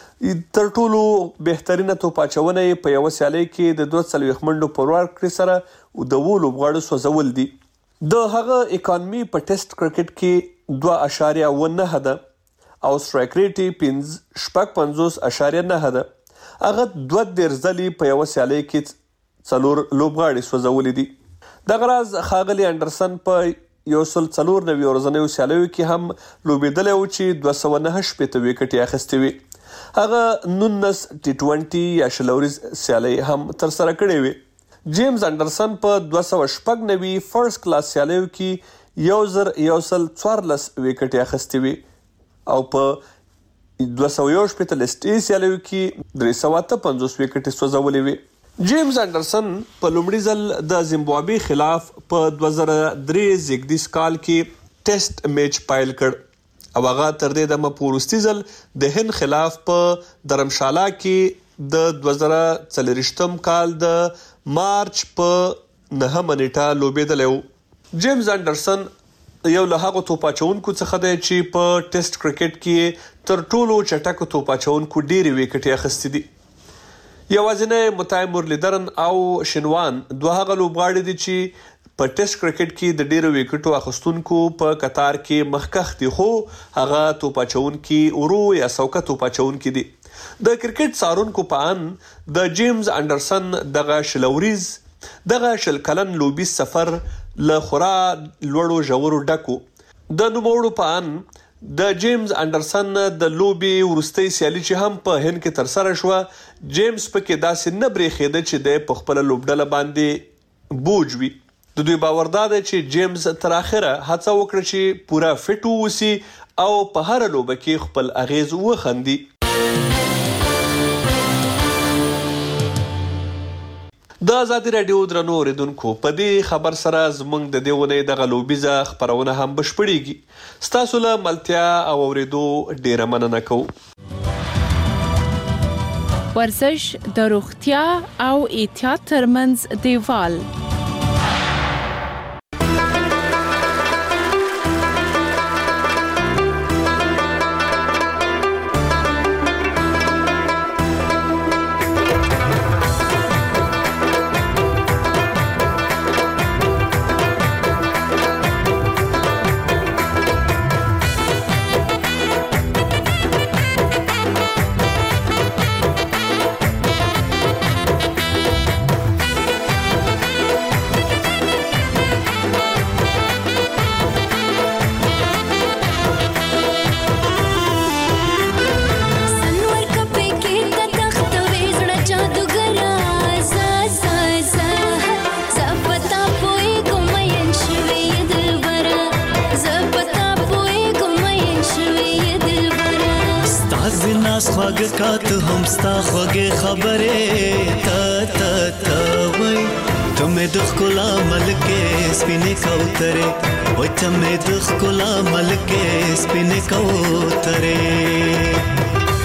[SPEAKER 3] تر ټولو بهترینه توپ اچونه یې په یوه سیالۍ کې د دوه څلوېښت منډو په ورکړې سره د اوو لوبغاړو سوځول دي. د هغه اکانومي په ټیسټ کرکټ کې دوه اشاریه اوه نهه ده او سټرایک ریټ یې پنځه شپږ پنځوس اشاریه نهه ده. هغه دوه دېرش ځلې په یوه سیالۍ کې څلور لوبغاړي سوځولي دي. دغه راز ښاغلي انډرسن په یو سل څلور نوي ورځنیو سیالیو کې هم لوبېدلی و چې دوه سوه نهه شپېته وکټې اخیستې وي. هغه نولس ټي ټونټي یا شل اوریز سیالۍ هم ترسره کړې وې. جیمز انډرسن په دوه سوه شپږ نوي فرست کلاس سیالیو کې یو زر یو سل څوارلس وکټې اخیستې وي او په دوه سوه یو شپېته لیسټي سیالیو کې درې سوه اته پنځوس وکټې سوځولې وې. جیمز انډرسن په لومړي ځل د زیمبابوې خلاف په دوه زره درې زیږدیز کال کې ټیسټ میچ پایل کړ او هغه تر دې دمه په وروستي ځل د هند خلاف په درمشالا کې د دوه زره څلېرویشتم کال د مارچ په نهمه نیټه لوبېدلی و. جیمز انډرسن یو له هغو توپ اچوونکو څخه دی چې په ټیسټ کرکټ کې تر ټولو چټکو توپ اچوونکو ډېرې وکټې اخیستې دي. یوازینی متای مرلیدرن او شنوان دوه هغه لوبغاړي دي چې په ټیسټ کرکټ کې د ډیرو وکټو اخیستونکو په قطار کې مخکښ دي، خو هغه توپ اچونکي ورو یا سوکه توپ اچونکي دي. د کرکټ څارونکو په ان د جیمز انډرسن دغه شلوریز دغه شل کلن لوبي سفر له خورا لوړو ژورو ډکو. د نوموړو په ان د جیمز انډرسن د لوبي ورستۍ سیالي چې هم په هند کې ترسره شوه، جیمز پکې داسې نه برېښېده چې د په خپله لوبډله باندې بوج وي. د دوی باور دا دی چې جیمز تر اخره هڅه وکړه چې پوره فټ واوسي او په هره لوبه کې خپل اغیز وخندي. د ازادي راډیو درنو اوریدونکو، په دې خبر سره زموږ د دې ونې دغه لوبیزه خپرونه هم بشپړیږي. ستاسو له ملتیا او اوریدو ډیره مننه کوو.
[SPEAKER 6] ورزش د روغتیا او احتیاط ترمنځ دیوال.
[SPEAKER 12] خواږه کات هم ستا خوږې خبرې تا تا تا وای ته مې د ښکلا ملکې سپینې کوترې وای ته مې د ښکلا ملکې سپینې کوترې.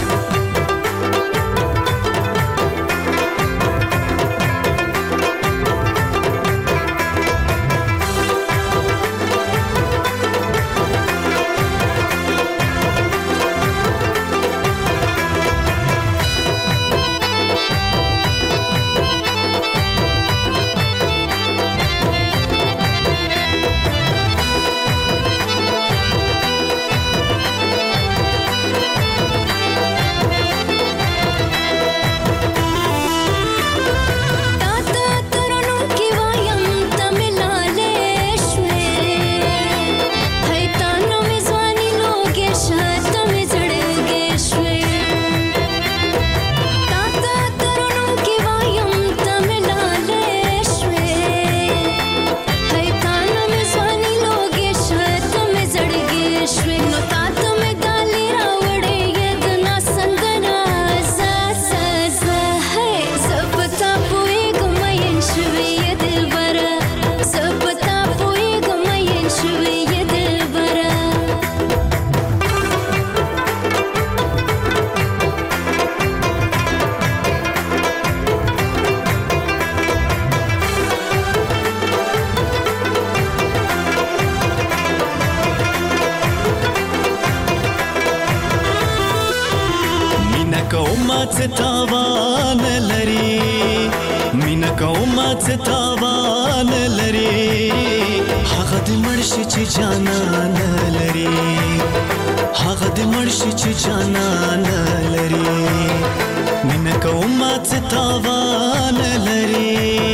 [SPEAKER 12] تاوان لري مینا کومه څه تاوان لري هغه د مرشي چې جانان لري هغه د مرشي چې جانان لري مینا کومه څه تاوان لري.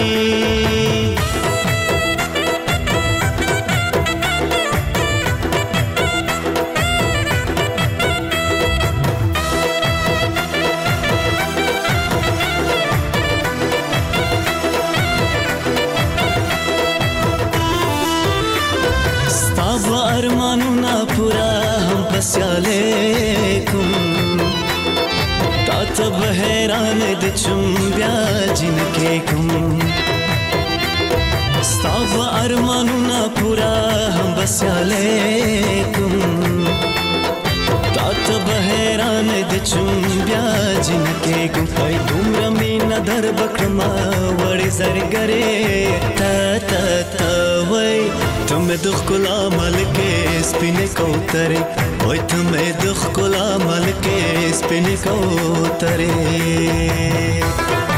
[SPEAKER 12] ارمانونه پورا هم پسیاله کوم تا ته به حیران د چم بیا جنکې کوم ستا به ارمانونه پورا هم پسیاله کوم تا ته به حیران د چم بیا جنکې کوم پای دومره مینا در بکړما وړې زرګره تا تا تا وای ته مې د ښکلا ملکې سپینې کوترې وای ته مې د ښکلا ملکې سپینې کوترې.